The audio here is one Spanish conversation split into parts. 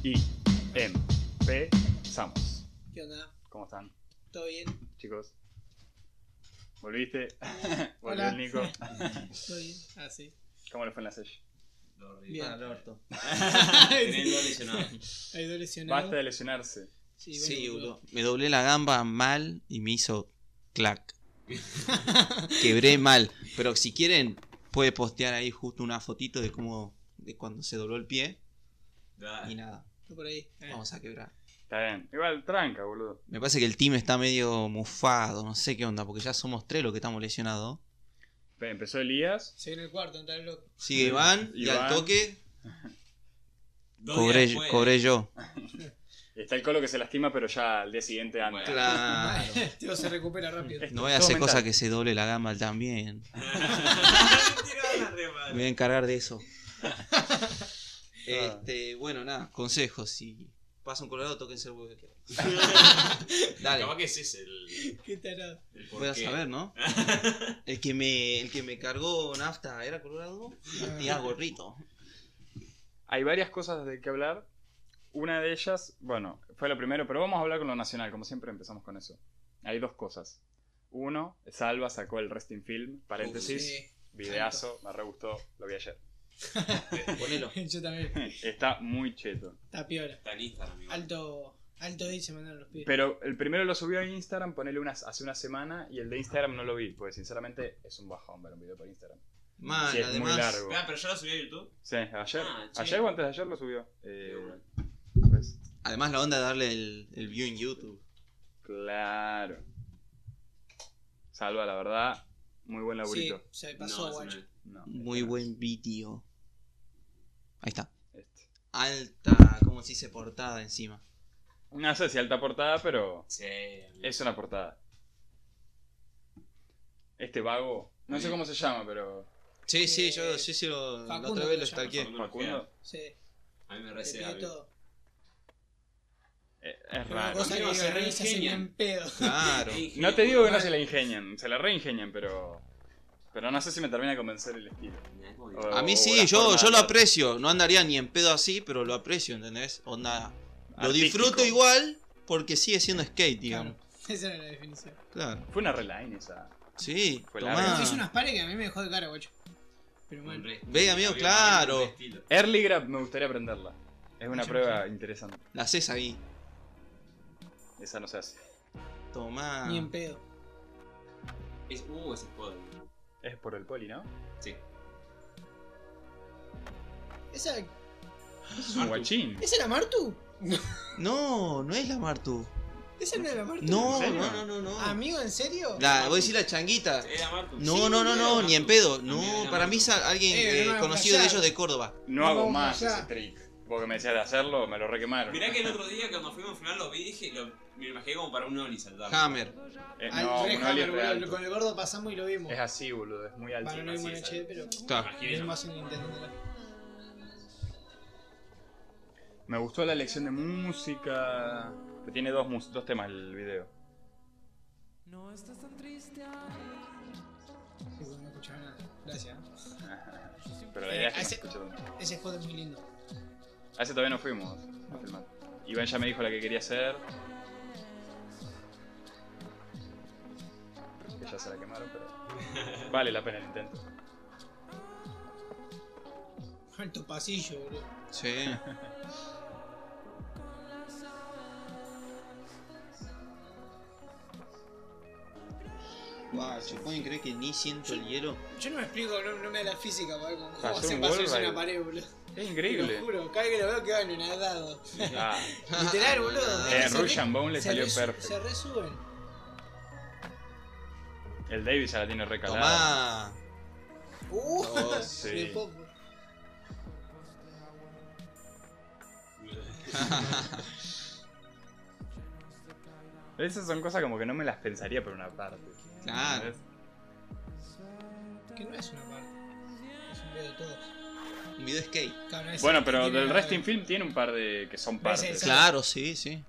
Y empezamos. ¿Qué onda? ¿Cómo están, ¿Todo bien? chicos? ¿Volviste? ¿Volvió Hola. el Nico? ¿Todo bien? Ah, sí. ¿Cómo le fue en la session? Bien. Al orto. Tenés el lesionado. Hay dos lesionados. Basta de lesionarse. Sí, Sí, bueno, boludo. Me doblé la gamba mal y me hizo clac. Quebré mal. Pero si quieren, puede postear ahí justo una fotito de cómo. De cuando se dobló el pie. Y nada, Está por ahí. vamos a quebrar. Está bien. Igual, tranca, boludo. Me parece que el team está medio mufado. No sé qué onda, porque ya somos 3 los que estamos lesionados. Empezó Elías. Se viene el cuarto, entra el loco. Sigue Iván y al Iván. toque Dos días después. cobré yo. Está el Colo que se lastima, pero ya al día siguiente anda. Bueno. Claro. Tío, se recupera rápido. Es No voy a todo hacer mental. cosas que se doble la gamba también. Me voy a encargar de eso. Bueno, nada, consejos. Si pasan Colorado, tóquense el huevo. Dale, Capaz que ese es el Qué tarado. voy a porqué. saber, ¿no? El que me cargó nafta era Colorado. Tía gorrito. Hay varias cosas de que hablar. Una de ellas, bueno, fue lo primero, pero vamos a hablar con lo nacional, como siempre empezamos con eso. Hay dos cosas. Uno, Salva sacó el Resting Film, paréntesis, Sí. videazo, me re gustó, lo vi ayer. Ponelo. Yo también. Está muy cheto. Está piola. Está en Instagram, amigo. Alto ahí se mandaron los pies. Pero el primero lo subió a Instagram, ponele hace una semana, y el de Instagram no lo vi, porque sinceramente es un bajón ver un video por Instagram. Man, Sí, es además. muy largo. Pero ya lo subí a YouTube. Sí, ayer. Ah, che. Ayer o antes de ayer lo subió. bueno. Pues, Además la onda de darle el view en YouTube. claro. Salva, la verdad, muy buen Sí, laburito. se pasó, No, guacho. ese No, Muy este no buen vídeo. Ahí está. es. Este. Alta, como si se portada encima. No sé si alta portada, pero Sí, amigo. es una portada. Este vago, no sé cómo se llama, pero Sí, sí, yo sí la Facundo otra vez lo lo llama. stalkeé. Facundo Sí, A mí me le recé pidió amigo. todo. es Una raro. cosa que amigo, se digo, se hace reingenian. bien pedo. Claro. No te digo que no se la ingenian, se la reingenian, pero no sé si me termina de convencer el estilo. O- A mí o sí, la yo forma lo de- aprecio. No andaría ni en pedo así, pero lo aprecio, ¿entendés? Onda. Lo Artístico. disfruto igual porque sigue siendo skate, digamos. Claro, esa era la definición. Claro. Fue una reline esa. Sí, Fue tomá. larga. Hizo unas pares que a mí me dejó de cara, guacho. Pero bueno. Ve, amigo, claro. Early grab me gustaría aprenderla. Es una Yo prueba no sé. interesante. La haces ahí. Esa no se hace. Tomá. Ni en pedo. Ese spot. Es por el poli, ¿no? Sí. ¿Esa Es un guachín. era Martu? No, no es la Martu. ¿Esa no era Martu? No, ¿En serio? no. ¿Amigo, en serio? Voy a decir la changuita. Era Martu. No, Sí, no, boludo. ni en pedo. Amigo, No, era para mí es Martu. alguien No me conocido de flashear. ellos de Córdoba. No hago Vamos más allá. ese trick. Porque me decías de hacerlo, me lo requemaron. Mirá que el otro día cuando fuimos a final lo vi y dije, me lo imaginé como para un Oli saltar. Hammer. Al No, re un oli Hammer, es re boludo, alto. con el gordo pasamos y lo vimos. Es así, boludo, es muy alto. Bueno, no vimos en así es, HD, pero Claro. Imaginé lo yo. vimos en Nintendo. Me gustó la elección de música. Que tiene dos temas el video. Sí, no escuchaba nada. Gracias. Pero la idea es que no ese- se escuche tanto. Ese spot es muy lindo. A ese todavía no fuimos a filmar. Iván ya me dijo la que quería hacer. Que ya se la quemaron, pero vale la pena el intento. Alto pasillo, boludo. Sí. Guau, ¿se pueden creer que ni siento el hielo? Yo no me explico, no me da la física, boludo. ¿Cómo Pasó hace un paso wall eso en ride. una pared, boludo? Es Te increíble. lo juro, cada vez que lo veo quedan enadados. Ah, Literal, boludo. en Se Rush re- and Bone le se salió resu- perfecto. Se resuben. El David ya la tiene recalada. Tomá. Oh, sí. De poco. Esas son cosas como que no me las pensaría por una parte. Claro. ¿Entendés? Que no es una parte. Es un video de todos. Un video skate. Claro, no es- Bueno, pero tiene del una- Resting Film tiene un par de que son partes. Ese- Claro, sí, sí.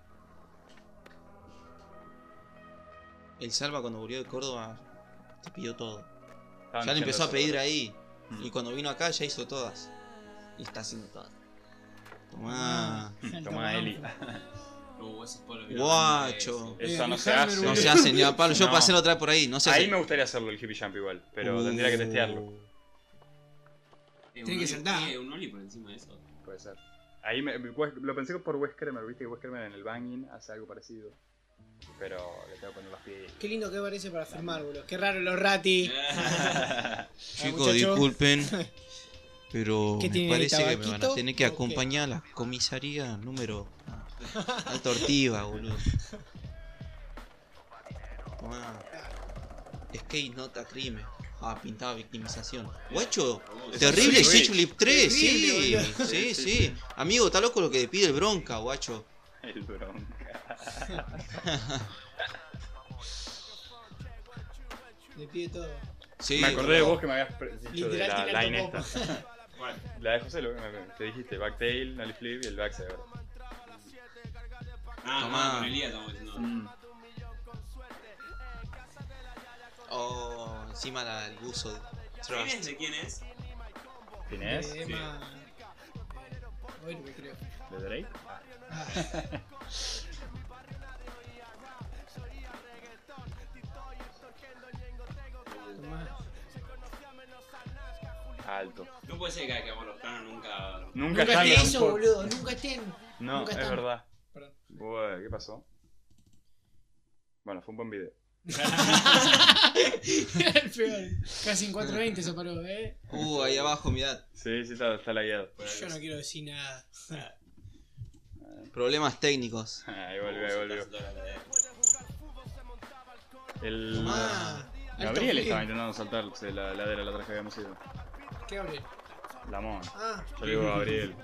El Salva cuando volvió de Córdoba te pidió todo. Estaban Ya le diciendo empezó a eso. pedir ahí. Mm. Y cuando vino acá ya hizo todas. Y está haciendo todas. Tomá. Toma Eli. Esos polos Guacho. Eso no se Hammer, hace. No se hace ni a palo. Yo No. pasé la otra vez por ahí. No se hace. Ahí me gustaría hacerlo el hippie jump igual, pero tendría que testearlo. Tiene que saltar. Un ollie por encima de eso. Puede ser. Ahí lo pensé por Wes Kremer, viste que Wes Kremer en el banging hace algo parecido. Pero le tengo que poner los pies. Qué lindo que parece para firmar, boludo. Qué raro los rati. Chicos, muchacho. disculpen. Pero ¿Qué me tiene ahí, parece que me van a tabaquito? tener que ¿O qué? acompañar a la comisaría número. Alto Ortiva, boludo. Tomá. Skate nota crimen. Ah, pintaba victimización. Guacho, terrible sí, Switch Flip 3, sí. Terrible, boludo. Sí, Sí, sí. sí. Amigo, está loco lo que pide el bronca, guacho. El bronca. Le pide todo. Sí. Me acordé de vos que me habías dicho de Literal la tiene line alto esta. ¿Cuál? La de José, lo que te dijiste, backtail, nollie flip y el backside. Tomá. Con Elías estamos diciendo. Oh, encima el buzo de ¿Quién es? Trust. ¿De quién es? ¿Finés? Emma. Bueno, creo. ¿De Drake? Ah, tomá. Alto. No puede ser que cada vez que vamos a los planos nunca. Nunca Nunca están esté los eso, por- boludo. Nunca estén. No, Nunca es están. verdad. Perdón. Bueno, ¿qué pasó? Bueno, fue un buen video. El peor. Casi en 420 se paró, Ahí abajo, mirad. Sí, sí, está lagueado. Yo no quiero decir nada. Problemas técnicos. Ahí volvió, ahí volvió. El... Tomá. Gabriel Alto estaba flip. intentando saltarse la ladera la otra vez que habíamos ido. ¿Qué Gabriel? La Mon. Ah. Yo le digo Gabriel.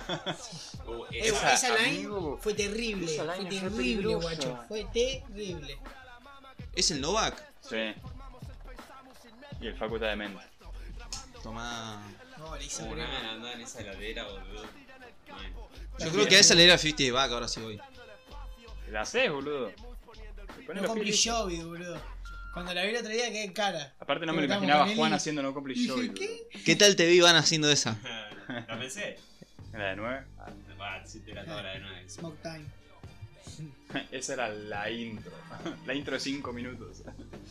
Esa line amigo, fue terrible. esa Fue line fue terrible, peligrosa. guacho. Fue terrible. ¿Es el Novak? Sí. Y el Facu está demente. Tomá. No, le hice Como breve. nada, andar en esa heladera, boludo. Mal. Yo creo que a esa le era 50 de back, ahora sí voy. La haces, boludo. Le pones No los complete pies. Jovi, boludo. Cuando la vi el otro día quedé en cara. Aparte no me lo Estamos imaginaba con a Juan Eli. haciendo no complete Dije, show. ¿qué? ¿Qué tal te vi van haciendo esa? ¿La pensé? ¿La de 9? Va, si te la toda la de nueve. Smoke time. Esa era la intro. La intro de 5 minutos.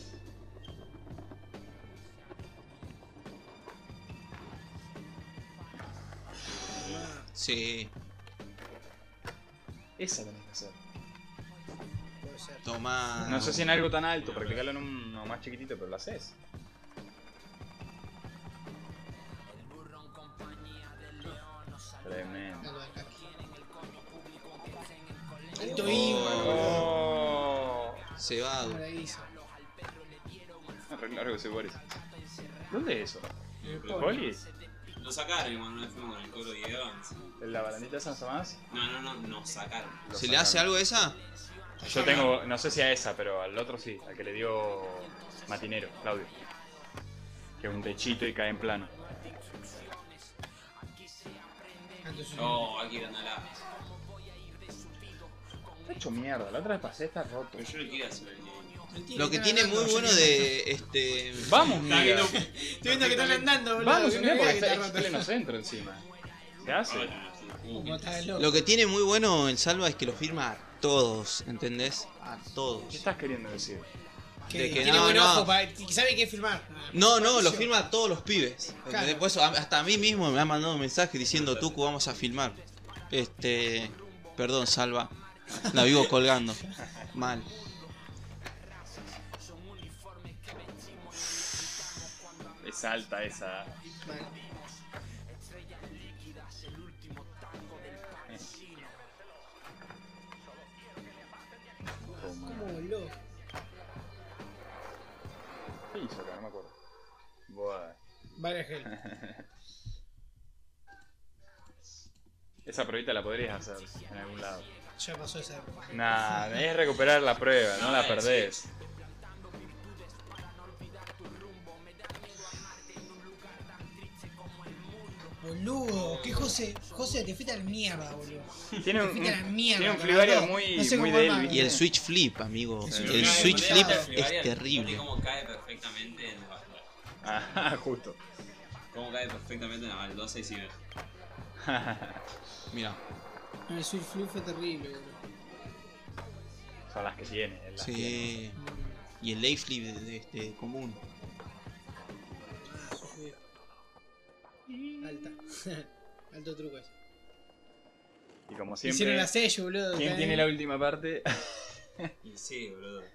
Sí. Esa tenés que hacer. Puede ser. Tomá. No sé si en algo tan alto, practicarlo en uno más chiquitito, pero lo haces. Tremendo. Dale, acá. Alto Ima, boludo. Oh. Cebado. Como la hizo. Re largo ese Boris. ¿Dónde es eso? El ¿El poli. poli? Lo sacaron cuando una vez fuimos con el Colo y Evans. ¿La barandita esa no más? No, nos sacaron. Lo ¿Se le hace sacaron. algo a esa? Yo tengo, no sé si a esa, pero al otro sí, al que le dio Matinero, Claudio. Que es un techito y cae en plano. Entonces, Oh, aquí era la. Está hecho mierda, la otra vez pasé, está roto. Pero yo le quiero hacer el Lo que tiene muy bueno de este. Vamos, Está mira. viendo. Estoy viendo que están andando, boludo. Vamos, que mira, no porque vea que está está en roto. pleno centro encima. ¿Qué hace? Como está loco. Lo que tiene muy bueno el Salva es que lo firma a todos, ¿entendés? A ¿Qué todos. estás queriendo decir? Que de que tiene no, buen no. ojo, que sabe qué filmar. No, lo firma a todos los pibes. ¿Entendés? Claro. Por eso hasta a mí mismo me ha mandado un mensaje diciendo Tucu vamos a filmar. Perdón, Salva. La vivo colgando. Mal. Es alta esa. Vale. ¿Cómo voló? ¿Qué hizo acá? No me acuerdo. Buah. Vale, gel. Esa pruebita la podrías hacer en algún lado. Ya pasó esa época. Nah, es recuperar la prueba, no la perdés. Boludo, ¿qué José? José, te fuiste a la mierda, boludo. Tiene Te un, fuiste a la mierda. tiene un con flip las dos. muy, No sé muy cómo de él, armar, ¿viste? Y el switch flip, amigo. El El switch flip es terrible. Fíjate cómo cae perfectamente en la Ah, justo. Cómo cae perfectamente en la baldosa y sigue. Mira. No, el Switch Flip fue terrible, boludo. Son las que tiene. Las tiene. Sí. Y el lay flip de este común. Ah, eso fue. Alta. Alto truco ese. Y como Hicieron siempre, la sello, boludo. ¿quién acá, tiene la última parte? Y sí, boludo.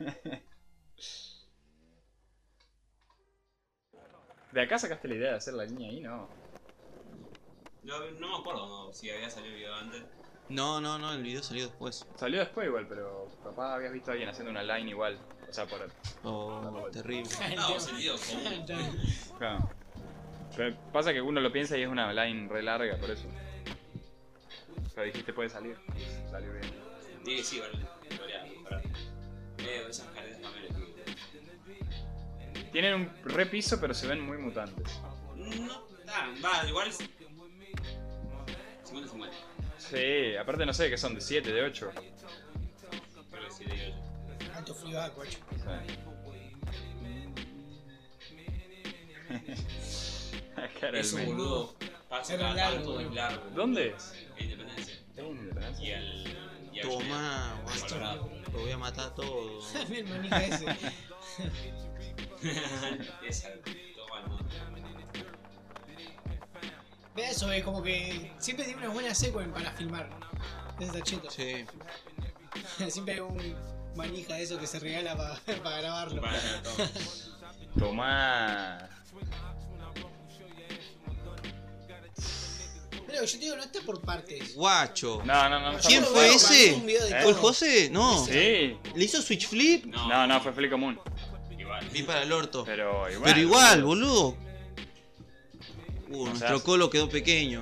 ¿De acá sacaste la idea de hacer la línea ahí? No. No me acuerdo si había salido el video antes. No, el video salió después. Salió después igual, pero capaz habías visto a alguien haciendo una line igual. O sea, por... Oh, terrible. No, salido como. Claro. Pero pasa que uno lo piensa y es una line re larga, por eso. Pero dijiste puede salir. Salió bien. Sí, sí, vale. Debería mejorar. Esas caretas también le pido. Tienen un re piso, pero se ven muy mutantes. No, va, igual. 50-50. Sí, aparte no sé, que son de 7, de 8. Creo que sí, de 8. Alto frío, coche. Cara Eso, del mes. boludo. Pasa Era cada largo, tanto boludo. es largo. ¿Dónde es? En Independencia. Es en Independencia. Y al. Y al Tomá, Al guacho. Colorado. Lo voy a matar todo. El manija ese. Esa, toma, no. Ve eso, es como que siempre tiene una buena secuencia para filmar. Ese cheto. Sí. Siempre hay un manija de eso que se regala para grabarlo. Para todo. Tomá. Pero yo te digo, no está por partes. Guacho. No. ¿Quién Yo fue veo ese? un video de ¿Eh? ¿Fue el todo. José? No. Sí. ¿Le hizo switch flip? No, fue Flick Común. Igual. Vi para el orto. Pero igual. Pero igual, boludo. Nuestro seas- colo quedó pequeño.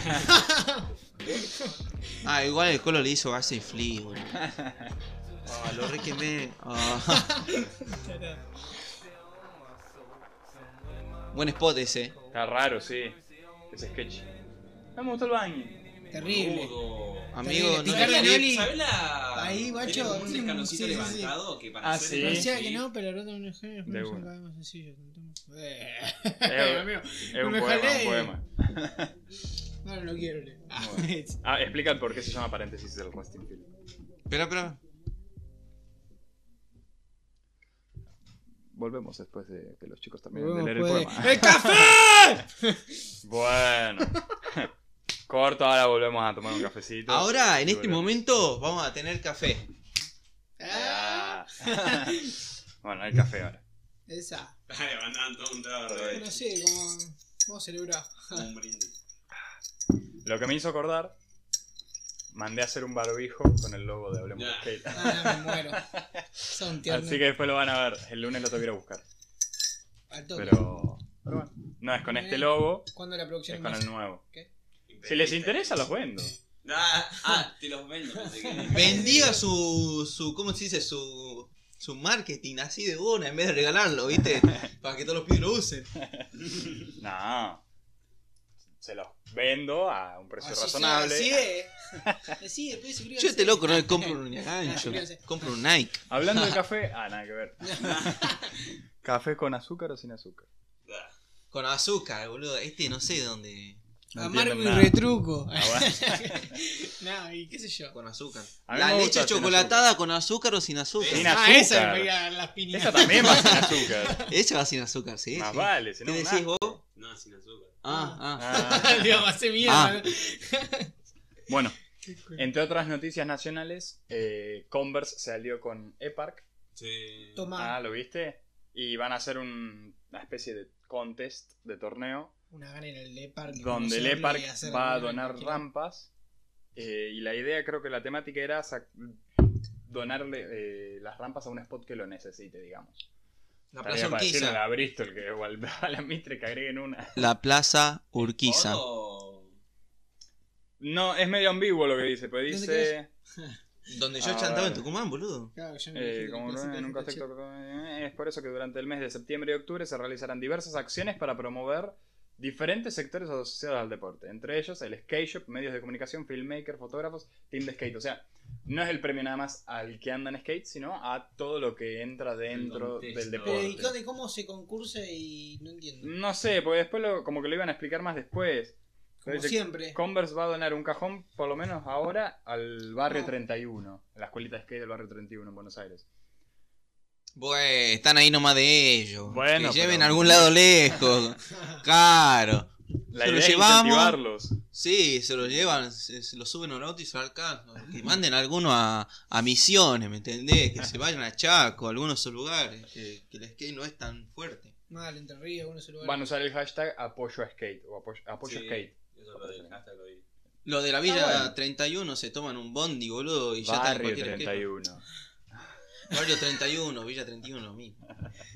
Ah, igual el colo le hizo base flip, boludo. Ah, lo re quemé. Ah. Buen spot ese. Está raro, sí. Ese sketch. No me gustó el baño. Terrible. Crudo. Amigo, no Picarle le a flip. Noli. ¿Sabes la.? Ahí, guacho, Tiene como un sí, escaloncito sí, sí, levantado que para Ah, hacer sí. el Parecía flip. que no, pero el otro no es genio. De Es una. cada vez más sencillo. Es, Amigo, es no un me poema, jalé. un poema. No, no quiero leer. Ah, explica por qué se llama paréntesis el Resting Film. Espera. Volvemos después de que los chicos terminen de leer el Puede- poema. ¡El café! Bueno. Corto, ahora volvemos a tomar un cafecito. Ahora, en Y este volvemos. momento, vamos a tener café. Ah, Ah. Bueno, el café ahora. esa. Levantando un trago No sé, como. Vamos a celebrar. un brindis. Lo que me hizo acordar, mandé a hacer un barbijo con el logo de Hablemos de Ya. Skate. Ah, me muero. Son tiernos. Así que después lo van a ver. El lunes lo tengo que ir a buscar. Al toque. Pero bueno. No es con este logo, ¿Cuándo la producción es con más? el nuevo. ¿Qué? Si les interesa, los vendo. Te los vendo. Pensé que... Vendía su ¿cómo se dice? Su marketing así de una en vez de regalarlo, ¿viste? Para que todos los pibes lo usen. No. Se los vendo a un precio Así razonable. Así es. Así es, después se Yo este loco no le compro un gancho, compro un Nike. Hablando de café, nada que ver. ¿Café con azúcar o sin azúcar? Con azúcar, boludo. Este no sé de dónde. No Amargo entienden y nada. retruco. Ah, bueno. No, y qué sé yo. Con azúcar. A mí La me gusta leche sin chocolatada con azúcar o sin azúcar. Sin Ah, azúcar. esa me pega las piñas. Esa también va sin azúcar. Esa va sin azúcar, sí. Más sí. vale, si ¿Qué no. decís vos? No, sin azúcar. Ah. Ah. Dios, hace mierda. Ah. Bueno, entre otras noticias nacionales, Converse se alió con E-Park. Sí. Toma. Ah, ¿lo viste? Y van a hacer una especie de contest, de torneo, Una gana en el Lepark. donde el E-Park va a donar rampas. Y la idea, creo que la temática era donarle las rampas a un spot que lo necesite, digamos. La Estaría Plaza para decirle a Urquiza. la Bristol que, o a la Mitre que agreguen una. La Plaza Urquiza. ¿Todo? No, es medio ambiguo lo que dice, pues ¿Dónde dice... Donde yo Ah, chantaba en vale. Tucumán, boludo. Claro, yo me imagino Como que en un cosita contexto, es por eso que durante el mes de septiembre y octubre se realizarán diversas acciones para promover diferentes sectores asociados al deporte, entre ellos el skate shop, medios de comunicación, filmmakers, fotógrafos, team de skate. O sea, no es el premio nada más al que anda en skate, sino a todo lo que entra dentro contexto. del Pero, ¿y deporte. cómo se concursa y no entiendo? No sé, porque después como que lo iban a explicar más después. Como Dice, siempre. Converse va a donar un cajón, por lo menos ahora, al barrio No. 31. A la escuelita de skate del barrio 31 en Buenos Aires. Bueno, están ahí nomás de ellos. Bueno, que lleven pero- a algún lado lejos. Claro. La Se lo idea es llevamos. incentivarlos. Sí, se lo llevan, se lo suben a un auto y se lo alcanzan. Que manden a alguno a Misiones, ¿me entendés? Que se vayan a Chaco, a algunos de esos lugares. Que el skate no es tan fuerte. Mal, Entre Ríos, algunos lugares. Van a usar el hashtag apoyo a skate o apoyo Sí, skate. Eso lo del hashtag lo vi. Los de la Villa bueno. 31 se toman un bondi, boludo, y ya están en Barrio cualquier skate. 31. Barrio 31, Villa 31, lo mismo.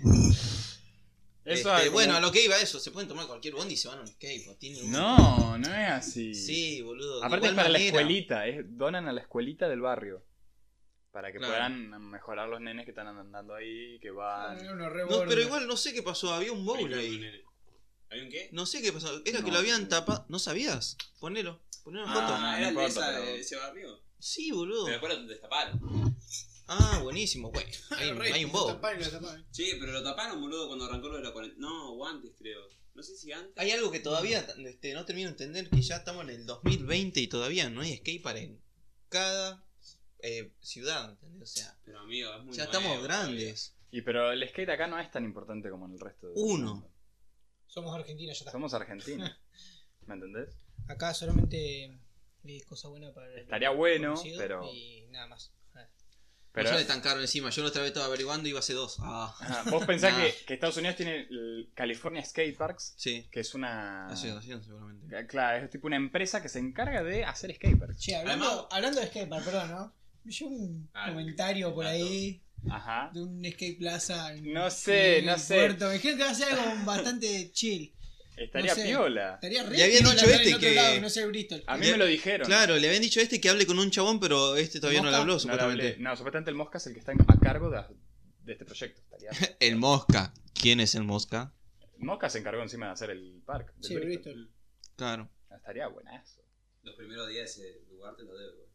Eso es Bueno, como- a lo que iba eso, se pueden tomar cualquier bondi y se van a un skate. Pues, tienen un- No, no es así. Sí, boludo. de Aparte es igual para la manera. escuelita, donan a la escuelita del barrio. Para que Claro. puedan mejorar los nenes que están andando ahí, que van... Uno re No, border. pero igual no sé qué pasó, había un bowl ahí. ¿Hay un qué? No sé qué pasó, era que No. lo habían tapado. ¿No sabías? Ponelo en foto. no, ¿era el de importa, pero- ese barrio? Sí, boludo. Pero después lo destaparon. Ah, buenísimo, güey. Hay, Re, hay un lo bowl. taparon y lo taparon. Sí, pero lo taparon, boludo, cuando arrancó lo de la cuarentena. No, o antes, creo. No sé si antes. Hay algo que todavía no termino de entender, que ya estamos en el 2020 y todavía no hay skatepark en cada ciudad, ¿entendés? O sea, Pero amigo, es muy ya nuevo estamos grandes. Y pero el skate acá no es tan importante como en el resto del Uno. mundo. Somos argentinos, ya está. Somos argentinos. ¿Me entendés? Acá solamente es cosa buena para el Estaría bueno, conocido pero... Y nada más. pero No sale tan caro encima, yo la otra vez estaba averiguando y iba hace 2. Ah, Ajá, vos pensás Nah. que Estados Unidos tiene el California Skate Parks, sí. que es una... Asociación seguramente. Claro, es tipo una empresa que se encarga de hacer skateparks. Che, Además- hablando de skatepark, perdón, ¿no? Vi yo un comentario por ahí Ajá. de un skate plaza en, No sé, en no el sé. puerto. Me dijeron que va a ser algo bastante chill. Estaría No sé. piola. Estaría re Le habían piola dicho estar en este otro que- lado, no sé, Bristol. A mí me lo dijeron. Claro, le habían dicho a este que hable con un chabón, pero este todavía no le ¿Mosca? habló, No, le supuestamente. hablé. No, supuestamente el Mosca es el que está a cargo de este proyecto. El Mosca. ¿Quién es el Mosca? Mosca se encargó encima de hacer el parque. del Sí, Bristol. Claro. Estaría buenazo. Los primeros días de ese lugar te lo debo, güey.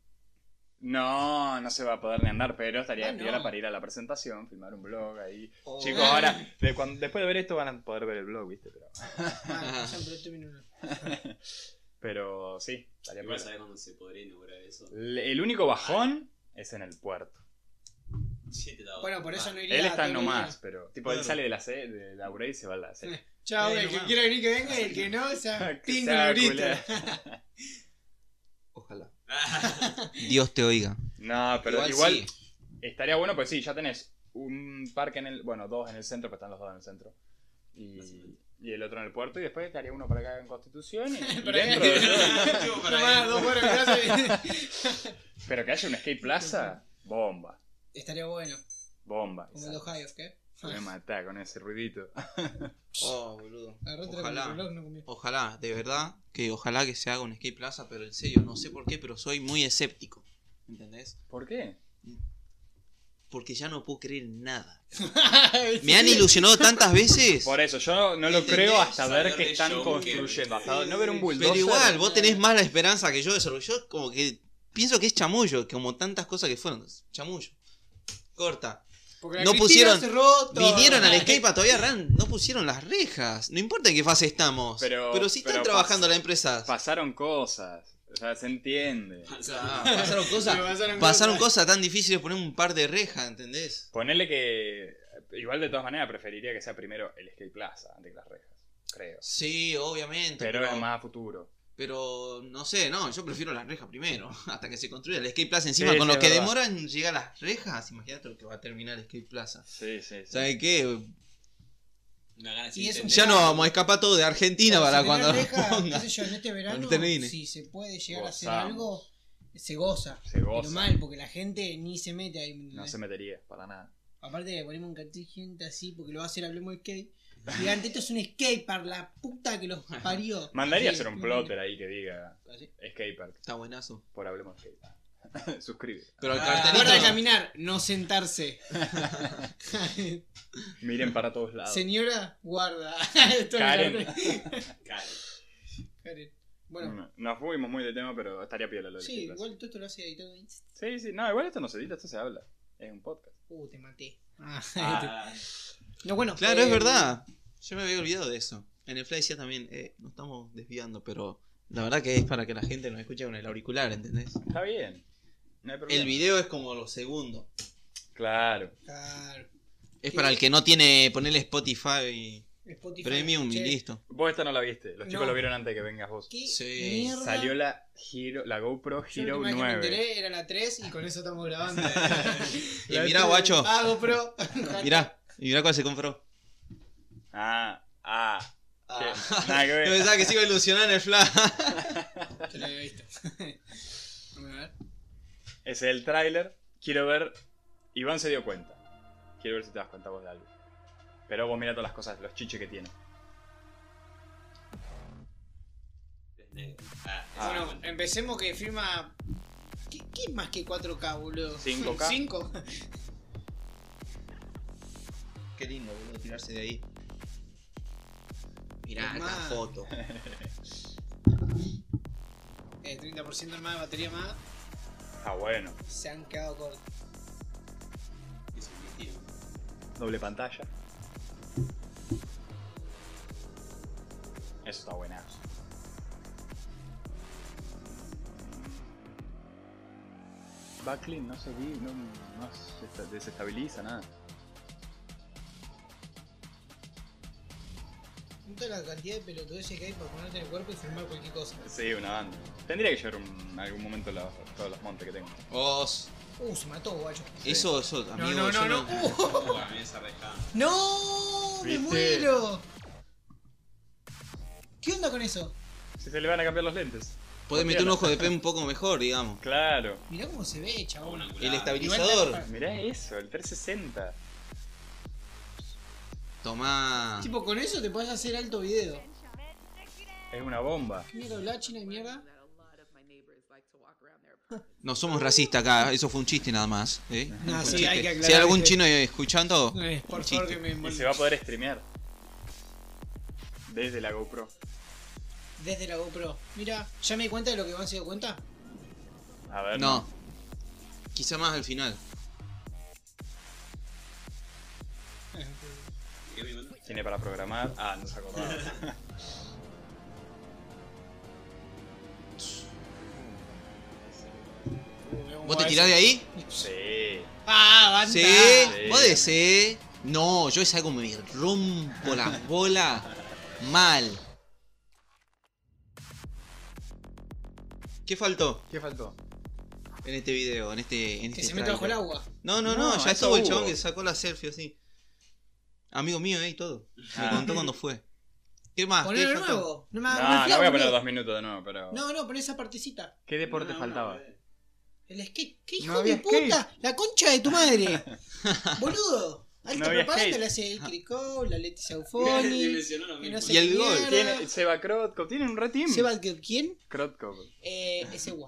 No, no se va a poder ni andar, pero estaría Bueno. piola para ir a la presentación, filmar un blog ahí. Oh. Chicos, ahora, después de ver esto van a poder ver el blog, ¿viste? Pero, Ah, ya, pero termino uno. pero sí, estaría Igual piola. sabés cuándo se podría inaugurar eso. El único bajón es en el puerto. Sí, te la doy. Bueno, por eso no iría. Él está todos los nomás, días. pero tipo él Claro. sale de la de Laura y se va a la sede. Chao, el que nomás. quiera venir que venga y el que no, o sea, Que pingo sea en el Bristol. culé. Ojalá. Dios te oiga. No, pero igual sí. estaría bueno, pues sí, ya tenés un parque en el, bueno, dos en el centro, pero están los dos en el centro. Y el otro en el puerto, y después estaría uno para acá en Constitución y Para acá. dentro de... No más, 2 horas en mi casa. Pero que haya un skate plaza, bomba, Estaría bueno, bomba. como el de Ohio, ¿qué? Me mata con ese ruidito. Oh, boludo. Agarrate con el Ojalá. reloj, no comió. Ojalá, de verdad, que ojalá que se haga un skate plaza, pero en serio, no sé por qué, pero soy muy escéptico. ¿Entendés? ¿Por qué? Porque ya no puedo creer en nada. Me han ilusionado tantas veces. Por eso, yo no lo ¿Entendés? creo hasta ver Saber que de están show construyendo. que- Hasta no ver un bulldozer. Pero igual, vos tenés más la esperanza que yo de eso. Yo como que pienso que es chamullo, como tantas cosas que fueron. Chamullo. Corta. Porque la No Cristina pusieron- cerró todo. Vinieron al skatepark todavía no pusieron las rejas. No importa en qué fase estamos. Pero- si están pero trabajando las empresas. Pasaron cosas. O sea, se entiende. Ah, pasaron cosas. Me Pasaron cosas tan difíciles poner un par de rejas, ¿entendés? Ponele que. Igual de todas maneras preferiría que sea primero el skate plaza antes que las rejas. Creo. Sí, obviamente. Pero es más a futuro. Pero no sé, no, yo prefiero las rejas primero, hasta que se construya el skate plaza. Encima, Sí, con sí, lo es que verdad. demoran en llegar las rejas, imagínate lo que va a terminar el skate plaza. Sí, sí, sí. ¿Sabes qué? Una gana Y es un Ya no vamos a escapar todo de Argentina para Si cuando tenés lo reja, pongan. qué sé yo, en este verano, Cuando termine. si se puede llegar a hacer Gozamos. algo, se goza. Se goza. Pero mal, porque la gente ni se mete ahí. ¿me No entendés? se metería, para nada. Aparte le ponemos un cartel gente así, porque lo va a hacer Hablemos de Skate. Gigante, esto es un skatepark, la puta que los parió. Mandaría a Así, hacer un plotter ahí que diga así. Skatepark. Está buenazo. Por Hablemos de Skate. Suscríbete. Pero el Guarda de cartelito. caminar, no sentarse. Miren para todos lados. Señora, guarda. Esto es Karen. el cartel. Claro. Karen. Bueno, Nos fuimos muy de tema, pero estaría piola lo del sí, skate plaza. igual todo esto lo hace editado. Sí, sí. No, igual esto no se edita, esto se habla. Es un podcast. Te maté. Ah, Ah, no, bueno. Claro, es verdad. Yo me había olvidado de eso. En el fly decía también, nos estamos desviando, pero La verdad que es para que la gente nos escuche con el auricular, ¿entendés? Está bien. No hay problema. El video es como lo segundo. Claro. Claro. Es ¿Qué? para el que no tiene ponerle Spotify Spotify. Premium y Che, listo. Vos esta no la viste. Los chicos No. lo vieron antes de que vengas vos. ¿Qué Sí. mierda? Salió la GoPro Yo Hero la última vez que me 9. enteré era la 3 y con eso estamos grabando. Y mirá, guacho. Ah, GoPro. Mirá. Y mirá cuál se compró. Ah. Ah. Que- nada que Yo ver. pensaba que se iba a ilusionar en el flash. Yo lo había visto. Vamos a ver. Ese es el tráiler. Quiero ver. Iván se dio cuenta. Quiero ver si te das cuenta vos de algo. Pero vos mirá todas las cosas, los chiches que tiene. Es negro. Ah, Bueno, empecemos que firma. ¿Qué es más que 4K, boludo? 5K. 5. Qué lindo, boludo, tirarse de ahí. Mirá Tomá. esta foto. 30% más de batería más. Ah, bueno. Se han quedado cortos. es un tío. Doble pantalla. Eso está buenazo. Backlit no se desestabiliza nada. Nota la cantidad de pelotudeces que hay para ponerte en el cuerpo y firmar cualquier cosa. Sí, una banda. Tendría que llevar en algún momento todos los montes que tengo. Os. Se mató, guacho. Sí. Eso, amigo. No. yo A mí esa rejada. ¡No! ¡Me ¿Viste? muero! ¿Qué onda con eso? Si se le van a cambiar los lentes. Podés meter un ojo de pe un poco mejor, digamos. Claro. Mirá cómo se ve, chabón. El estabilizador. Mirá eso, el 360. Tomá. Tipo, con eso te podés hacer alto video. Es una bomba. ¿Qué mierda habla china de mierda? No somos racistas acá, eso fue un chiste nada más. ¿eh? No, Un sí, chiste. hay que aclarar Si hay algún que- chino escuchando, Por chiste. favor que me Y envuelva. se va a poder streamear. Desde la GoPro. Desde la GoPro. Mira, ¿ya me di cuenta de lo que Van se dio cuenta? A ver. no. Quizá más al final. ¿Qué me cuenta? Tiene para programar. Ah, no se acordaba. ¿Vos te tirás de ahí? Sí. ¡Ah, banda! Sí. Sí. ¿Vos decís? No, yo es algo me rompo las bolas mal. ¿Qué faltó ¿Qué faltó? en este video? En este Que se mete bajo el tráiler? agua. No, No, ya eso estuvo el hubo. chabón que sacó la selfie así. Amigo mío, y todo. Me Ah. contó cuando fue. ¿Qué más? ¿Qué Ponelo de faltó? nuevo. No me No, hagas no reflejo, voy a poner boludo. 2 minutos de nuevo, pero. No, pon esa partecita. ¿Qué deporte No, faltaba? no, El skate. ¿Qué hijo No de había puta? La concha de tu madre. Boludo. Alta No había propaganda skate. le hace el Cricó, la Leticia Y Eufoni. mencionó lo que mismo. no sé Y el qué gol, mierda. Tiene Seba Krotkov, tiene un reteam. ¿Seba que quién? Krotkov. Ese gua.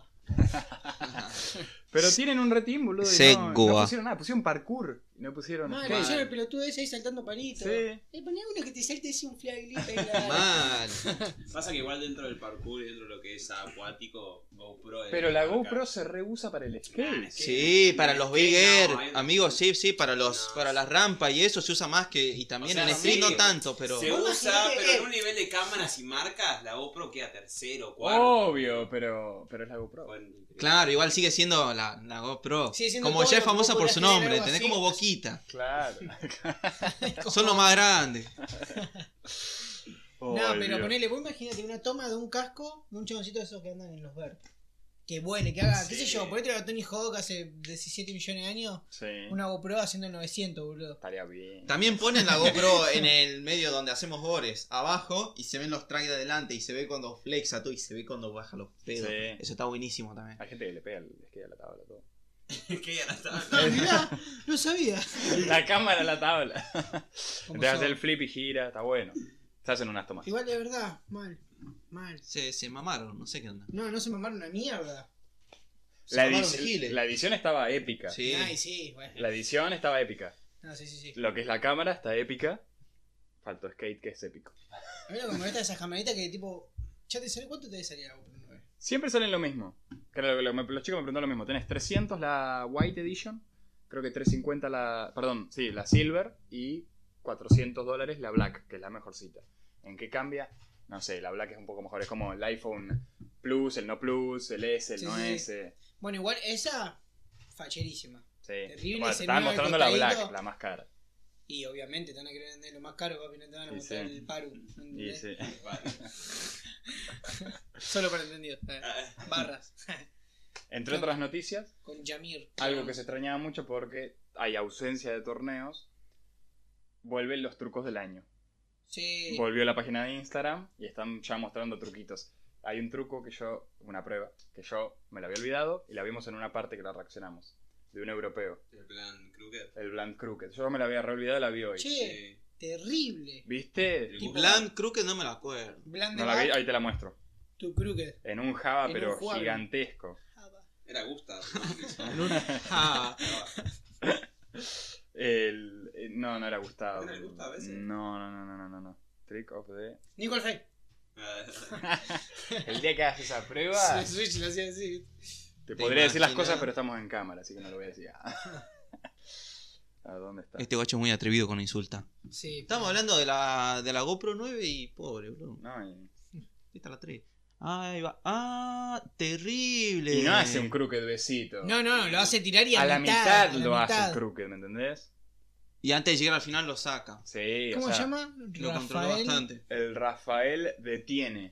Pero tienen un reteam, boludo. Y no Segua. pusieron nada, pusieron parkour. Y no pusieron. Mal, skate. pusieron el pelotudo ese ahí saltando palitos. Sí. Poné uno que te salte así un flaglito ahí. la- Mal. Pasa que igual dentro del parkour y dentro de lo que es acuático, GoPro es Pero la marca. GoPro se reusa para el skate. Sí, para los Big Air, No, hay- amigos, sí, para los No. para las rampas y eso se usa más que y también O sea, en street sí, no tanto, pero Se Vos usa, imaginate, pero en un nivel de cámaras y marcas, la GoPro queda tercero, cuarto. Obvio, pero es la GoPro. Bueno, claro, igual sigue siendo la GoPro. Sigue siendo Como todo ya es lo que famosa vos por su podés tener, nombre, algo tenés así. como boquita. Claro. Son los más grandes. No, Ay, pero Dios. ponele, vos imagínate una toma de un casco de un chaboncito de esos que andan en los verdes. Que vuele, que haga, qué sé Sí. yo, ponete a Tony Hawk hace 17 millones de años, Sí. una GoPro haciendo 900, boludo. Estaría bien. También ponen la GoPro en el medio donde hacemos gores, abajo, y se ven los tracks de adelante, y se ve cuando flexa todo, y se ve cuando baja los pedos. Sí. Eso está buenísimo también. Hay gente que le pega el skate a la tabla todo. que ya no está. Ah, mirá, no sabía. La cámara a la tabla. Como Te hace son. el flip y gira, está bueno. Se hacen unas tomas. Igual de verdad, mal. Se mamaron, no sé qué onda. No se mamaron una mierda. Se La, mamaron de edici- giles. la edición estaba épica. Sí. Ay, sí, bueno. La edición estaba épica. No, sí. Lo que es la cámara está épica. Faltó skate que es épico. A mí lo que me molesta de esas camaritas que tipo. Ya te sale, ¿cuánto te salía la GoPro 9? Siempre salen lo mismo. Creo que los chicos me preguntaron lo mismo. Tenés 300 la White Edition. Creo que 350 la... Perdón, sí, la Silver. Y $400 la Black, que es la mejorcita. ¿En qué cambia? No sé, la Black es un poco mejor. Es como el iPhone Plus, el no Plus, el S, el Sí, no sí. S. Bueno, igual esa, facherísima. Sí. Terrible, Bueno, ese estaban mío mostrando la costadito. Black, la más cara. Y obviamente te van a querer vender lo más caro, papi, no te van a Y mostrar sí. el Paru. Y sí. Solo para entendido. Barras. Entre otras noticias, Con Yamir. algo que se extrañaba mucho porque hay ausencia de torneos, vuelven los trucos del año. Sí. Volvió la página de Instagram y están ya mostrando truquitos. Hay un truco una prueba, que yo me la había olvidado y la vimos en una parte que la reaccionamos. De un europeo, El plan Crooked. el Bland Crooked. Yo me la había olvidado y la vi hoy. Che, terrible. ¿Viste? El Tipo- Blanc, creo que no me la acuerdo. Bland No de la vi, Back, ahí te la muestro. tu crooked. En un Java, En pero un Java. gigantesco. Era Gustav. Ah, No era Gustavo. ¿Era el Gustavo ese? No. Trick of the... Nicole Fay. El día que hagas esa prueba, Sí, Switch lo hacía así. te ¿Te podría decir las imaginas? cosas, pero estamos en cámara, así que no lo voy a decir. ¿A dónde está? este guacho es muy atrevido con insulta. Sí. Estamos hablando de la GoPro 9 y pobre, bro. No, Ahí está la 3. Ahí va. Ah, terrible. y no hace un crooked besito. No, lo hace tirar y a la mitad lo hace mitad. el crooked, ¿me entendés? Y antes de llegar al final lo saca. Sí, ¿Cómo o sea, se llama? Lo controló Rafael. bastante. el Rafael detiene.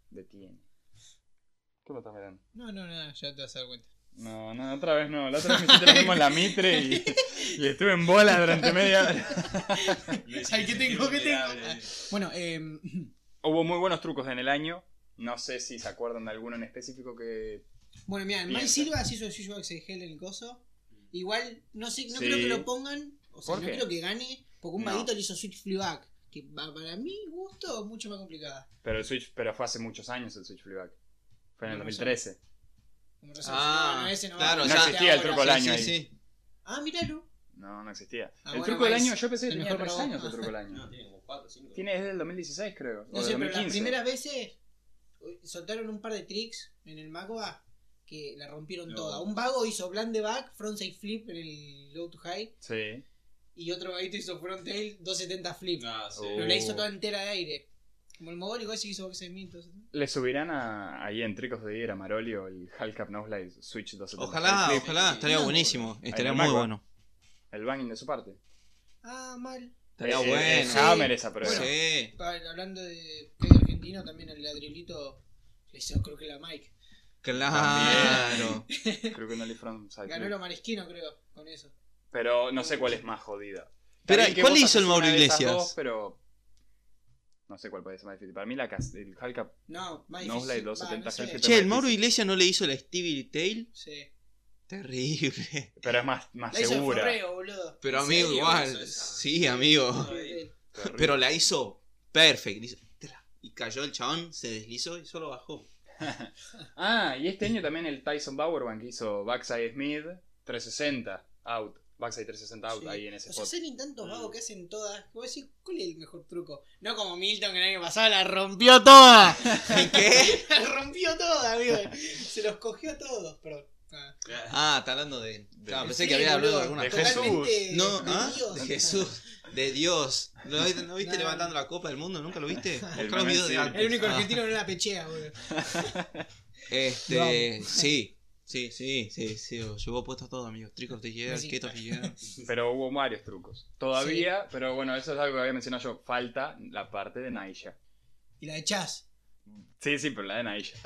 ¿Qué me estás mirando? No, ya te vas a dar cuenta. No, otra vez no. La otra vez me hiciste lo mismo en la Mitre y estuve en bola durante media hora. Ay, ¿qué tengo? Bueno, Hubo muy buenos trucos en el año. No sé si se acuerdan de alguno en específico que... bueno, mira, Bien. Mike Silva se hizo el Switchback Gel en el coso. Igual, no sé, no Sí. creo que lo pongan. O sea, ¿Por no qué? creo que gane. Porque un No. vaguito le hizo Switch Flyback. Que para mi gusto es mucho más complicada. Pero fue hace muchos años el Switch Flyback. Fue en el No, 2013. Como razón, Ah, no, ese no claro, va. No ya- existía el truco del Sí, año sí, ahí. sí. Ah, míralo. No existía. Ah, el bueno, truco del Vice, año, yo pensé que el tenía mejor 3 para años vos. el truco del No, año. tiene como 4 o 5. Tiene desde el 2016, creo. No o sé, del pero las 2015. primeras veces soltaron un par de tricks en el Magua que la rompieron No. toda. Un vago hizo blind the back, frontside flip en el low to high. Sí. Y otro vaguito hizo front tail 270 flip. Ah, sí. Pero la hizo toda entera de aire. Como el mogólico ese que hizo backside mid. Le subirán ahí en Tricos de Dier a Marolio el Hellcat Noslide Switch 270. Ojalá, Flip. ojalá. Estaría No, buenísimo. Ahí Estaría en el muy Magua. bueno. El banging de su parte. Ah, mal. Estaría El bueno. Hammer esa prueba. Sí. Hablando de Kate argentino, también el ladrilito le hizo creo que la Mike. Claro. Creo que no le from side Ganó flip. lo Marisquino, creo, con eso. Pero no sé cuál es más jodida. Pero, Está bien que ¿cuál vos hizo el haces Mauro una de esas Iglesias? dos, pero no sé cuál puede ser más difícil. Para mí el Hellcat No, más Noslide difícil. 270 no sé. Hellcat. Che, el Mauro Iglesias no le hizo la Stevie Tail. Sí. Terrible. Pero es más La hizo el segura. Forreo, boludo. Pero ¿En amigo, serio igual. hizo esa? Sí, amigo. Terrible. Pero la hizo perfect. Y cayó el chabón, se deslizó y solo bajó. Ah, y este año también el Tyson Bowerman que hizo Backside Smith 360 out. Backside 360 out Sí. ahí en ese O sea, spot. salen tantos vagos que hacen todas. Que vos decís, ¿cuál es el mejor truco? No como Milton que el año pasado la rompió toda. ¿En qué? La rompió toda, amigo. Se los cogió a todos, perdón. Ah, está hablando de. Claro, pensé Sí, que había hablado de boludo, alguna de cosa. totalmente No, de ¿ah? Dios. De Jesús. De Dios. ¿No viste No. levantando la copa del mundo? ¿Nunca lo viste? Buscá los meme, videos sí. de antes. El único Ah, argentino que no la pechea, boludo. Sí. Sí. Llevó puesto todo, amigo. Trick of the Year, Sí. Skate of the Year. Pero hubo varios trucos. Todavía, pero bueno, eso es algo que había mencionado yo. Falta la parte de Naisha. Y la de Chaz. Sí, pero la de Naisha.